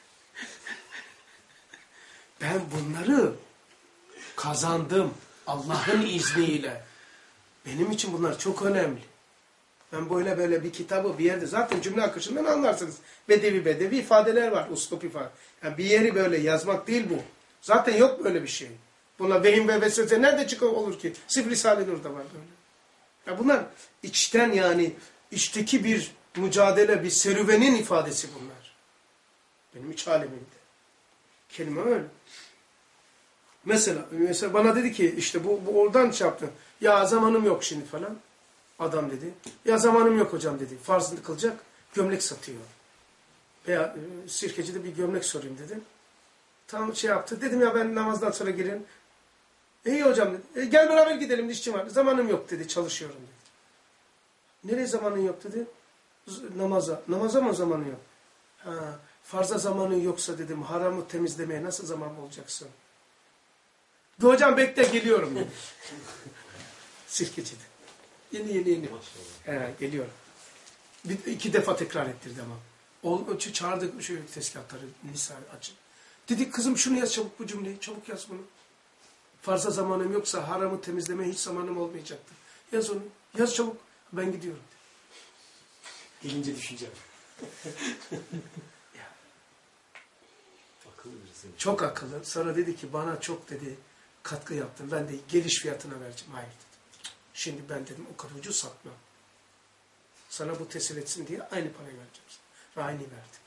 Ben bunları kazandım. Allah'ın izniyle. Benim için bunlar çok önemli. Ben böyle böyle bir kitabı bir yerde zaten cümle akışından anlarsınız. Bedevi bedevi ifadeler var. Uslup ifade. Yani bir yeri böyle yazmak değil bu. Zaten yok böyle bir şey. Buna vehim ve vesvese nerede çıkıyor olur ki? Sırf Risale-i Nur'da var böyle. Ya bunlar içten yani içteki bir mücadele, bir serüvenin ifadesi bunlar. Benim iç halimimde. Kelime öyle. Mesela, mesela bana dedi ki işte bu, bu oradan şey yaptı. Ya zamanım yok şimdi falan. Adam dedi. Ya zamanım yok hocam dedi. Farzını kılacak. Gömlek satıyor. Veya e, sirkecide bir gömlek sorayım dedim. Tam şey yaptı. Dedim ya ben namazdan sonra gelin. İyi hocam dedi. E, gel beraber gidelim işçim var. Zamanım yok dedi. Çalışıyorum dedi. Nereye zamanın yok dedi. Namaza. Namaza mı zamanı yok? Ha, farza zamanın yoksa dedim haramı temizlemeye nasıl zaman bulacaksın? Hocam bekle geliyorum dedi. Sirkecide. Yeni yeni yeni. He, geliyorum. Bir, iki defa tekrar ettirdi ama. O, çağırdı şu tezgahları misal açın. Dedi kızım şunu yaz çabuk bu cümleyi. Çabuk yaz bunu. Farza zamanım yoksa haramı temizlemeye hiç zamanım olmayacaktı. Yaz onu. Yaz çabuk. Ben gidiyorum. Gelince düşüneceğim. Ya. Akıllı birisi. Çok akıllı. Sonra dedi ki bana çok dedi katkı yaptın. Ben de geliş fiyatına vereceğim. Hayır dedi. Şimdi ben dedim o kadar ucuz satmam. Sana bu tesir etsin diye aynı parayı vereceğim. Ve aynı verdim.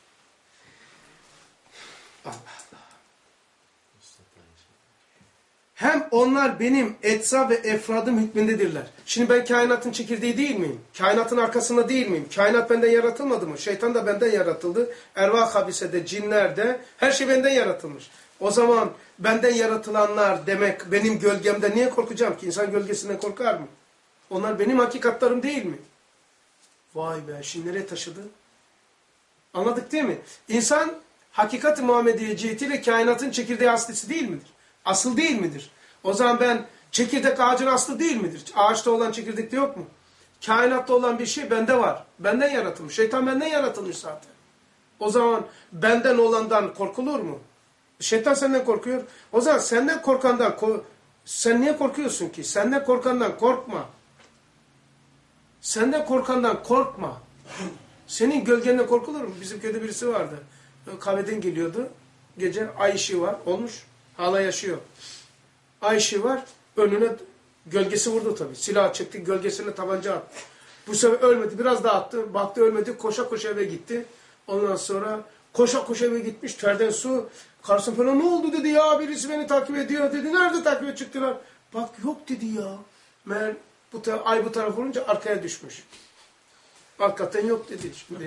Allah Allah. Hem onlar benim etsa ve efradım hükmündedirler. Şimdi ben kainatın çekirdeği değil miyim? Kainatın arkasında değil miyim? Kainat benden yaratılmadı mı? Şeytan da benden yaratıldı. Ervah habisede, cinlerde, her şey benden yaratılmış. O zaman benden yaratılanlar demek benim gölgemde niye korkacağım ki? İnsan gölgesinden korkar mı? Onlar benim hakikatlarım değil mi? Vay be, şimdi nereye taşıdı? Anladık değil mi? İnsan hakikat-ı Muhammediye cihetiyle kainatın çekirdeği aslısı değil midir? Asıl değil midir? O zaman ben çekirdek ağacın aslı değil midir? Ağaçta olan çekirdekte yok mu? Kainatta olan bir şey bende var. Benden yaratılmış. Şeytan benden yaratılmış zaten. O zaman benden olandan korkulur mu? Şeytan senden korkuyor. O zaman senden korkandan sen niye korkuyorsun ki? Senden korkandan korkma. Senden korkandan korkma. Senin gölgenden korkulur mu? Bizim köyde birisi vardı. Kahveden geliyordu. Gece ay ışığı var. Olmuş. Hala yaşıyor. Ay ışığı var. Önüne gölgesi vurdu tabii. Silah çekti. Gölgesine tabanca attı. Bu sefer ölmedi. Biraz daha attı. Baktı ölmedi. Koşa koşa eve gitti. Ondan sonra koşa koşa eve gitmiş. Terden su. Karşısına falan ne oldu dedi ya. Birisi beni takip ediyor dedi. Nerede takip çıktılar? Bak yok dedi ya. Meğer bu ay bu taraf olunca arkaya düşmüş. Hakikaten yok dedi. Şimdi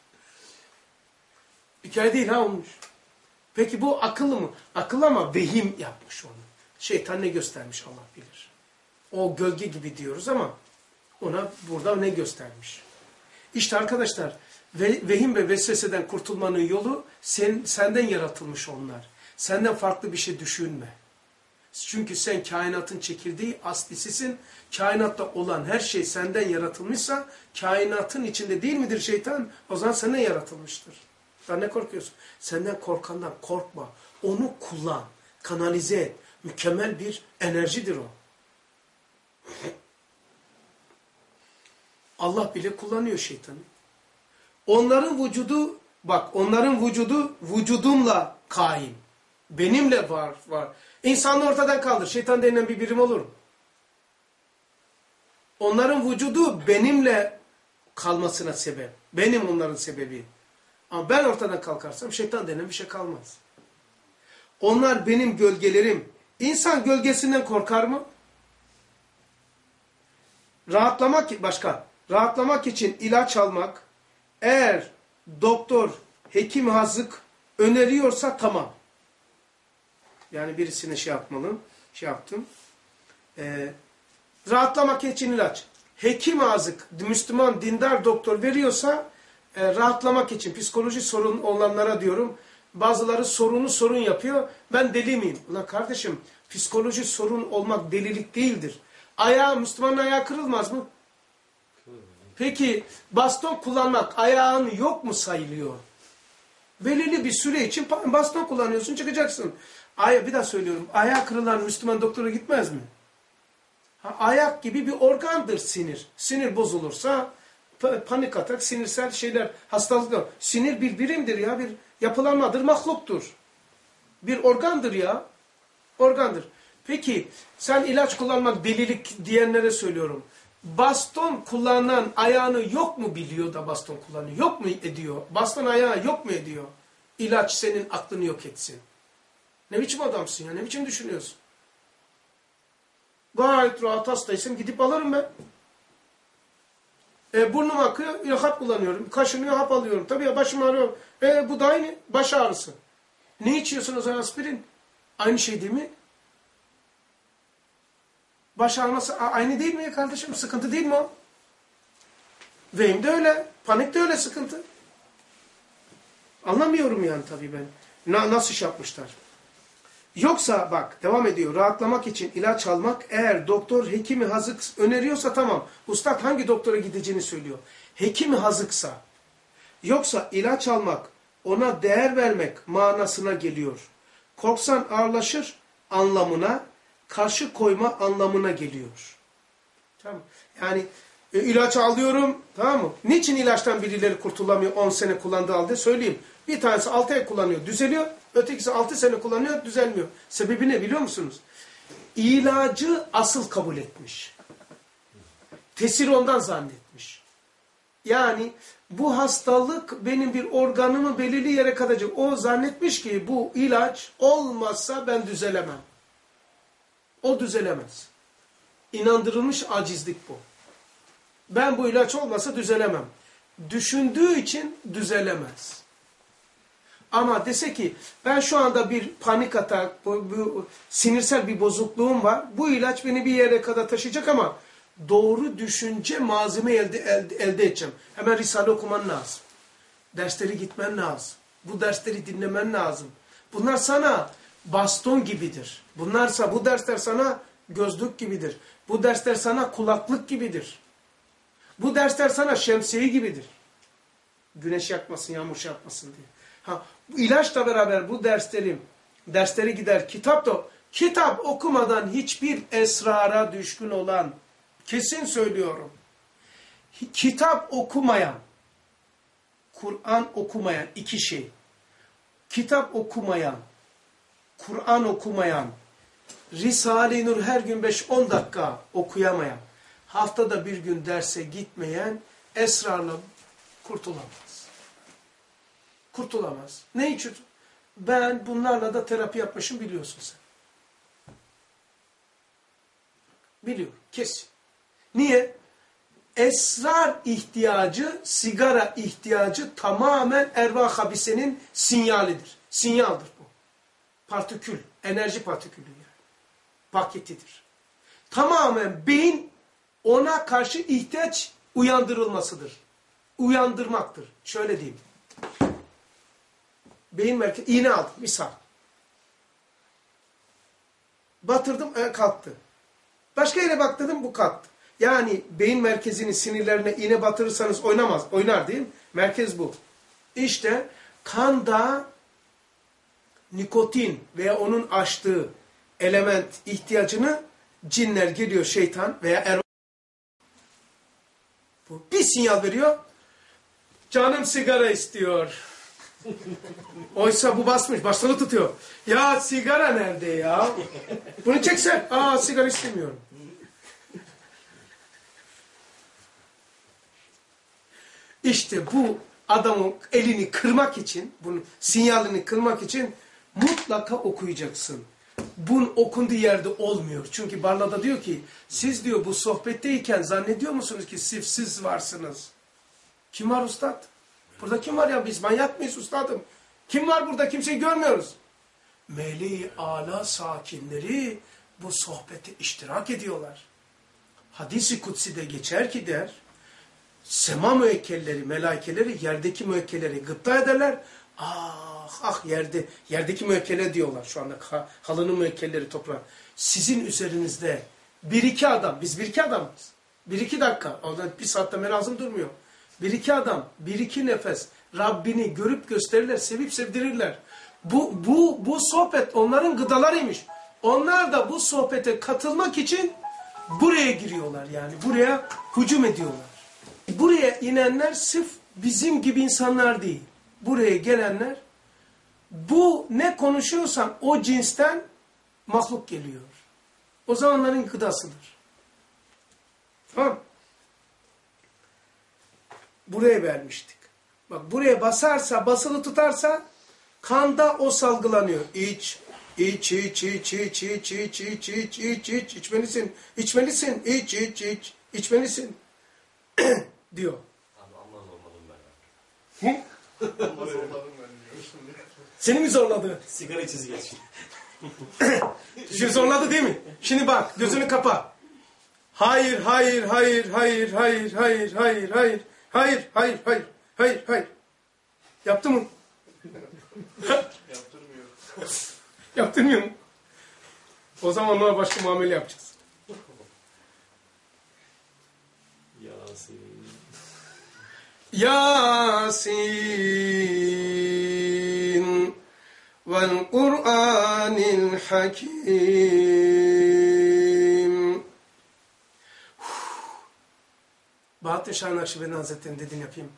hikaye değil ha olmuş. Peki bu akıllı mı? Akıllı ama vehim yapmış onu. Şeytan ne göstermiş Allah bilir. O gölge gibi diyoruz ama ona burada ne göstermiş? İşte arkadaşlar ve, vehim ve vesveseden kurtulmanın yolu sen, senden yaratılmış onlar. Senden farklı bir şey düşünme. Çünkü sen kainatın çekirdeği aslisisin. Kainatta olan her şey senden yaratılmışsa kainatın içinde değil midir şeytan? O zaman senden yaratılmıştır. Sen ne korkuyorsun? Senden korkandan korkma. Onu kullan. Kanalize et. Mükemmel bir enerjidir o. Allah bile kullanıyor şeytanı. Onların vücudu, bak onların vücudu vücudumla kaim. Benimle var, var. İnsanı ortadan kaldır. Şeytan denilen bir birim olur mu? Onların vücudu benimle kalmasına sebep. Benim onların sebebi. Ama ben ortadan kalkarsam şeytan denen bir şey kalmaz. Onlar benim gölgelerim. İnsan gölgesinden korkar mı? Rahatlamak, başka. Rahatlamak için ilaç almak, eğer doktor, hekim hazık öneriyorsa tamam. Yani birisine şey yapmalı, şey yaptım. Ee, rahatlamak için ilaç. Hekim hazık, Müslüman, dindar doktor veriyorsa e, rahatlamak için, psikoloji sorun olanlara diyorum. Bazıları sorunu sorun yapıyor. Ben deli miyim? Ulan kardeşim, psikoloji sorun olmak delilik değildir. Ayağı, Müslümanın ayağı kırılmaz mı? Peki baston kullanmak ayağın yok mu sayılıyor? Belirli bir süre için baston kullanıyorsun, çıkacaksın. Ay, bir daha söylüyorum. Ayağı kırılan Müslüman doktora gitmez mi? Ha, ayak gibi bir organdır sinir. Sinir bozulursa panik atak, sinirsel şeyler, hastalıklar. Sinir bir birimdir ya, bir yapılanmadır, mahluktur. Bir organdır ya. Organdır. Peki sen ilaç kullanmak delilik diyenlere söylüyorum. Baston kullanan ayağını yok mu biliyor da baston kullanıyor? Yok mu ediyor? Baston ayağı yok mu ediyor? İlaç senin aklını yok etsin. Ne biçim adamsın ya? Ne biçim düşünüyorsun? Gayet rahat hastaysın. Gidip alırım ben. E, burnum akıyor. Ya, hap kullanıyorum. Kaşınıyor, hap alıyorum. Tabii ya, başım ağrıyor. E, bu da aynı. Baş ağrısı. Ne içiyorsun o zaman aspirin? Aynı şey değil mi? Baş ağrıması aynı değil mi ya kardeşim? Sıkıntı değil mi o? Vehim de öyle. Panik de öyle sıkıntı. Anlamıyorum yani tabii ben. Na, nasıl şey yapmışlar? Yoksa bak devam ediyor. Rahatlamak için ilaç almak eğer doktor hekimi hazık öneriyorsa tamam. Ustad hangi doktora gideceğini söylüyor. Hekimi hazıksa. Yoksa ilaç almak, ona değer vermek manasına geliyor. Korksan ağırlaşır anlamına, karşı koyma anlamına geliyor. Tamam. Yani e, ilaç alıyorum, tamam mı? Niçin ilaçtan birileri kurtulamıyor on sene kullandığı halde söyleyeyim. Bir tanesi altı ay kullanıyor, düzeliyor. Ötekisi altı sene kullanıyor, düzelmiyor. Sebebi ne biliyor musunuz? İlacı asıl kabul etmiş. Tesir ondan zannetmiş. Yani bu hastalık benim bir organımı belirli yere katacak. O zannetmiş ki bu ilaç olmazsa ben düzelemem. O düzelemez. İnandırılmış acizlik bu. Ben bu ilaç olmasa düzelemem. Düşündüğü için düzelemez. Ama dese ki ben şu anda bir panik atak, bu, bu, sinirsel bir bozukluğum var. Bu ilaç beni bir yere kadar taşıyacak ama doğru düşünce malzeme elde, elde, elde edeceğim. Hemen Risale okuman lazım. Dersleri gitmen lazım. Bu dersleri dinlemen lazım. Bunlar sana baston gibidir. Bunlarsa bu dersler sana gözlük gibidir. Bu dersler sana kulaklık gibidir. Bu dersler sana şemsiye gibidir. Güneş yakmasın, yağmur yakmasın diye. Ha, bu ilaçla beraber bu derslerim, dersleri gider. Kitap da, kitap okumadan hiçbir esrara düşkün olan, kesin söylüyorum. Kitap okumayan, Kur'an okumayan iki şey. Kitap okumayan, Kur'an okumayan, Risale-i Nur her gün beş on dakika okuyamayan, haftada bir gün derse gitmeyen esrarla kurtulamaz. Kurtulamaz. Ne için? Ben bunlarla da terapi yapmışım biliyorsun sen. Biliyorum. Kesin. Niye? Esrar ihtiyacı, sigara ihtiyacı tamamen ervah habisenin sinyalidir. Sinyaldir bu. Partikül, enerji partikülü yani. Paketidir. Tamamen beyin ona karşı ihtiyaç uyandırılmasıdır. Uyandırmaktır. Şöyle diyeyim. Beyin merkezi, iğne aldım misal. Batırdım, e, kalktı. Başka yere bak dedim, bu kalktı. Yani beyin merkezinin sinirlerine iğne batırırsanız oynamaz. Oynar değil mi? Merkez bu. İşte kanda nikotin veya onun açtığı element ihtiyacını cinler geliyor, şeytan veya erva. Bu bir sinyal veriyor. Canım sigara istiyor. Oysa bu basmış, başını tutuyor. Ya sigara nerede ya? Bunu çeksen. Aa, sigara istemiyorum. İşte bu adamın elini kırmak için, bunun sinyalini kırmak için mutlaka okuyacaksın. Bunun okunduğu yerde olmuyor. Çünkü Barla'da diyor ki, siz diyor bu sohbetteyken zannediyor musunuz ki siz, siz varsınız? Kim var ustad? Burada kim var ya, biz manyak mıyız ustadım? Kim var burada, kimseyi görmüyoruz. Meleği ala sakinleri bu sohbete iştirak ediyorlar. Hadis-i Kutsi'de geçer ki der, sema müekkelleri, melaikeleri yerdeki müekkelleri gıpta ederler. Ah ah yerde, yerdeki müekkeler diyorlar şu anda, halının müekkelleri toprağa. Sizin üzerinizde bir iki adam, biz bir iki adamız. Bir iki dakika, orada bir saatte merazım durmuyor. Bir iki adam, bir iki nefes Rabbini görüp gösterirler, sevip sevdirirler. Bu, bu, bu sohbet onların gıdalarıymış. Onlar da bu sohbete katılmak için buraya giriyorlar yani. Buraya hücum ediyorlar. Buraya inenler sırf bizim gibi insanlar değil. Buraya gelenler bu ne konuşuyorsan o cinsten mahluk geliyor. O zamanların gıdasıdır. Tamam. Buraya vermiştik. Bak buraya basarsa, basılı tutarsa kanda o salgılanıyor. İç, iç, iç, iç, iç, iç, iç, iç, iç, iç, iç, içmelisin, içmelisin, iç, iç, iç, içmelisin diyor. Abi amma zorladım ben. Hı? Seni mi zorladı? Sigara içizi geç. Şimdi zorladı değil mi? Şimdi bak, gözünü kapa. Hayır, hayır, hayır, hayır, hayır, hayır, hayır, hayır, hayır, hayır, hayır, hayır, hayır. Yaptı mı? Yaptırmıyor. Yaptırmıyor mu? O zaman onlara başka muamele yapacağız. Yasin. Yasin vel Kur'anil Hakim. Bahattin Şah Nakşibendi Hazretleri'nin dediğini yapayım.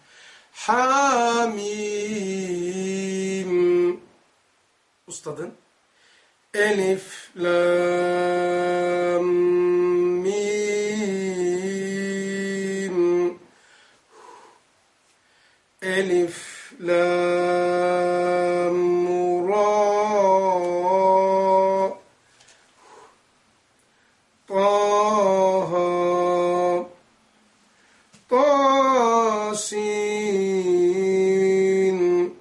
Hamim. Ustadın. Elif, lam, mim. Elif, lam, ra. Yasin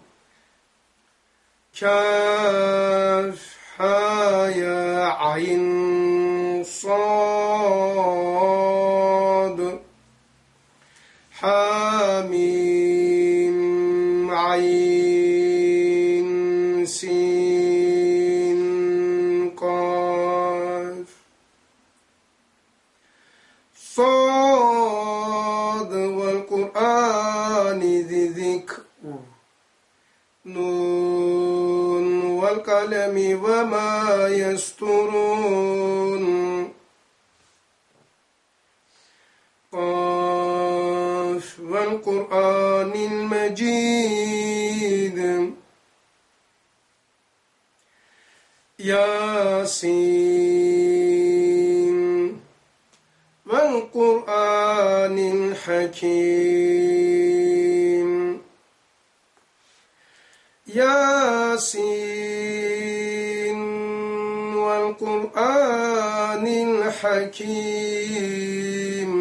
Kaf Ha Ya Ayn Sad Hamim Ayn Sin Qaf Sad Vel Kur'ani Zi Zikr Nun Vel Kalemi Ve Ma Yesturun Qaf Vel Kur'anil Mecid Yasin Vel Kur'anil Hakim Yasin Vel Kur'anil Hakim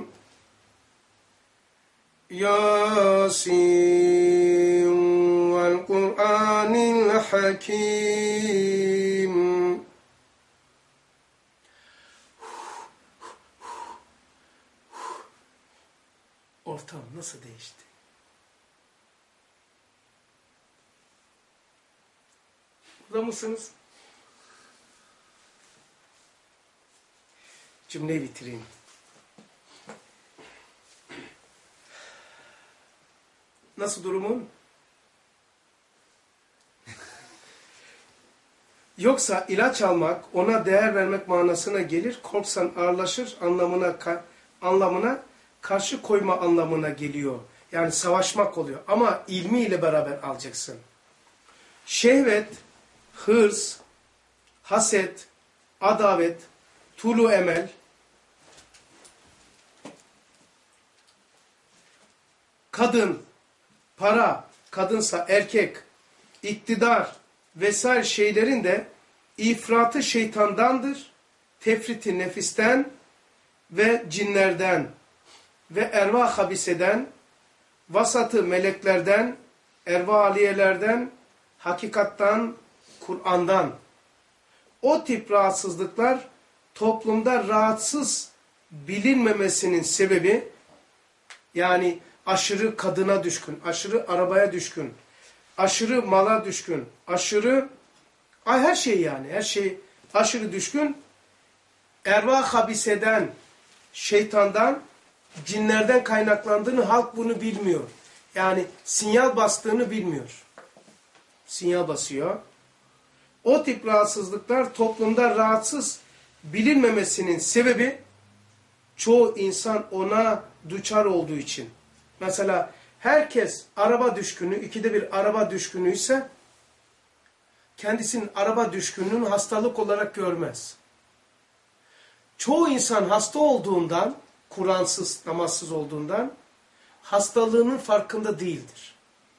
Yasin Vel Kur'anil Hakim. Ortam nasıl değişti? Burada mısınız? Cümleyi bitireyim. Nasıl durumun? Yoksa ilaç almak, ona değer vermek manasına gelir, korksan ağırlaşır anlamına anlamına karşı koyma anlamına geliyor. Yani savaşmak oluyor. Ama ilmiyle beraber alacaksın. Şehvet, hırs, haset, adavet, tulu emel, kadın, para, kadınsa erkek, iktidar vesaire şeylerin de ifratı şeytandandır, tefriti nefisten ve cinlerden ve ervah habiseden, vasatı meleklerden, ervah aliyelerden, hakikattan, Kur'an'dan. O tip rahatsızlıklar toplumda rahatsız bilinmemesinin sebebi, yani aşırı kadına düşkün, aşırı arabaya düşkün, aşırı mala düşkün, aşırı ay her şey yani her şey aşırı düşkün, ervah habiseden, şeytandan, cinlerden kaynaklandığını halk bunu bilmiyor. Yani sinyal bastığını bilmiyor. Sinyal basıyor. O tip rahatsızlıklar toplumda rahatsız bilinmemesinin sebebi çoğu insan ona düçar olduğu için. Mesela herkes araba düşkünü, ikide bir araba düşkünüyse kendisinin araba düşkünlüğünü hastalık olarak görmez. Çoğu insan hasta olduğundan, Kur'ansız, namazsız olduğundan hastalığının farkında değildir.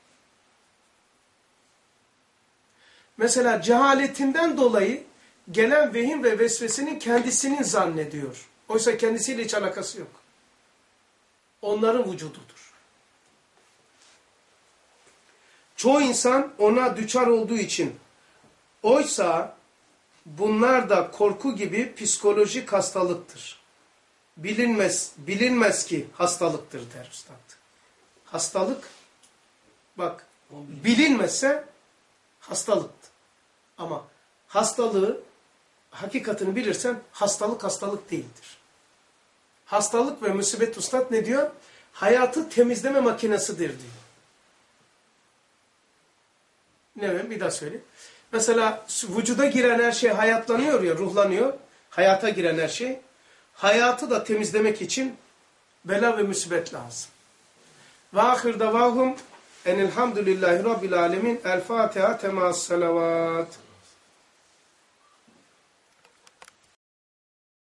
Mesela cehaletinden dolayı gelen vehim ve vesvesenin kendisinin zannediyor. Oysa kendisiyle hiç alakası yok. Onların vücududur. Çoğu insan ona düçar olduğu için. Oysa bunlar da korku gibi psikolojik hastalıktır. Bilinmez, bilinmez ki hastalıktır der Üstad. Hastalık, bak bilinmezse hastalıktır. Ama hastalığı, hakikatini bilirsen hastalık hastalık değildir. Hastalık ve musibet Üstad ne diyor? Hayatı temizleme makinesidir diyor. Ne mi? Bir daha söyleyeyim. Mesela vücuda giren her şey hayatlanıyor ya, ruhlanıyor. Hayata giren her şey. Hayatı da temizlemek için bela ve musibet lazım. Ve ahir davahum enelhamdülillahi rabbil alemin. El Fatiha temas salavat.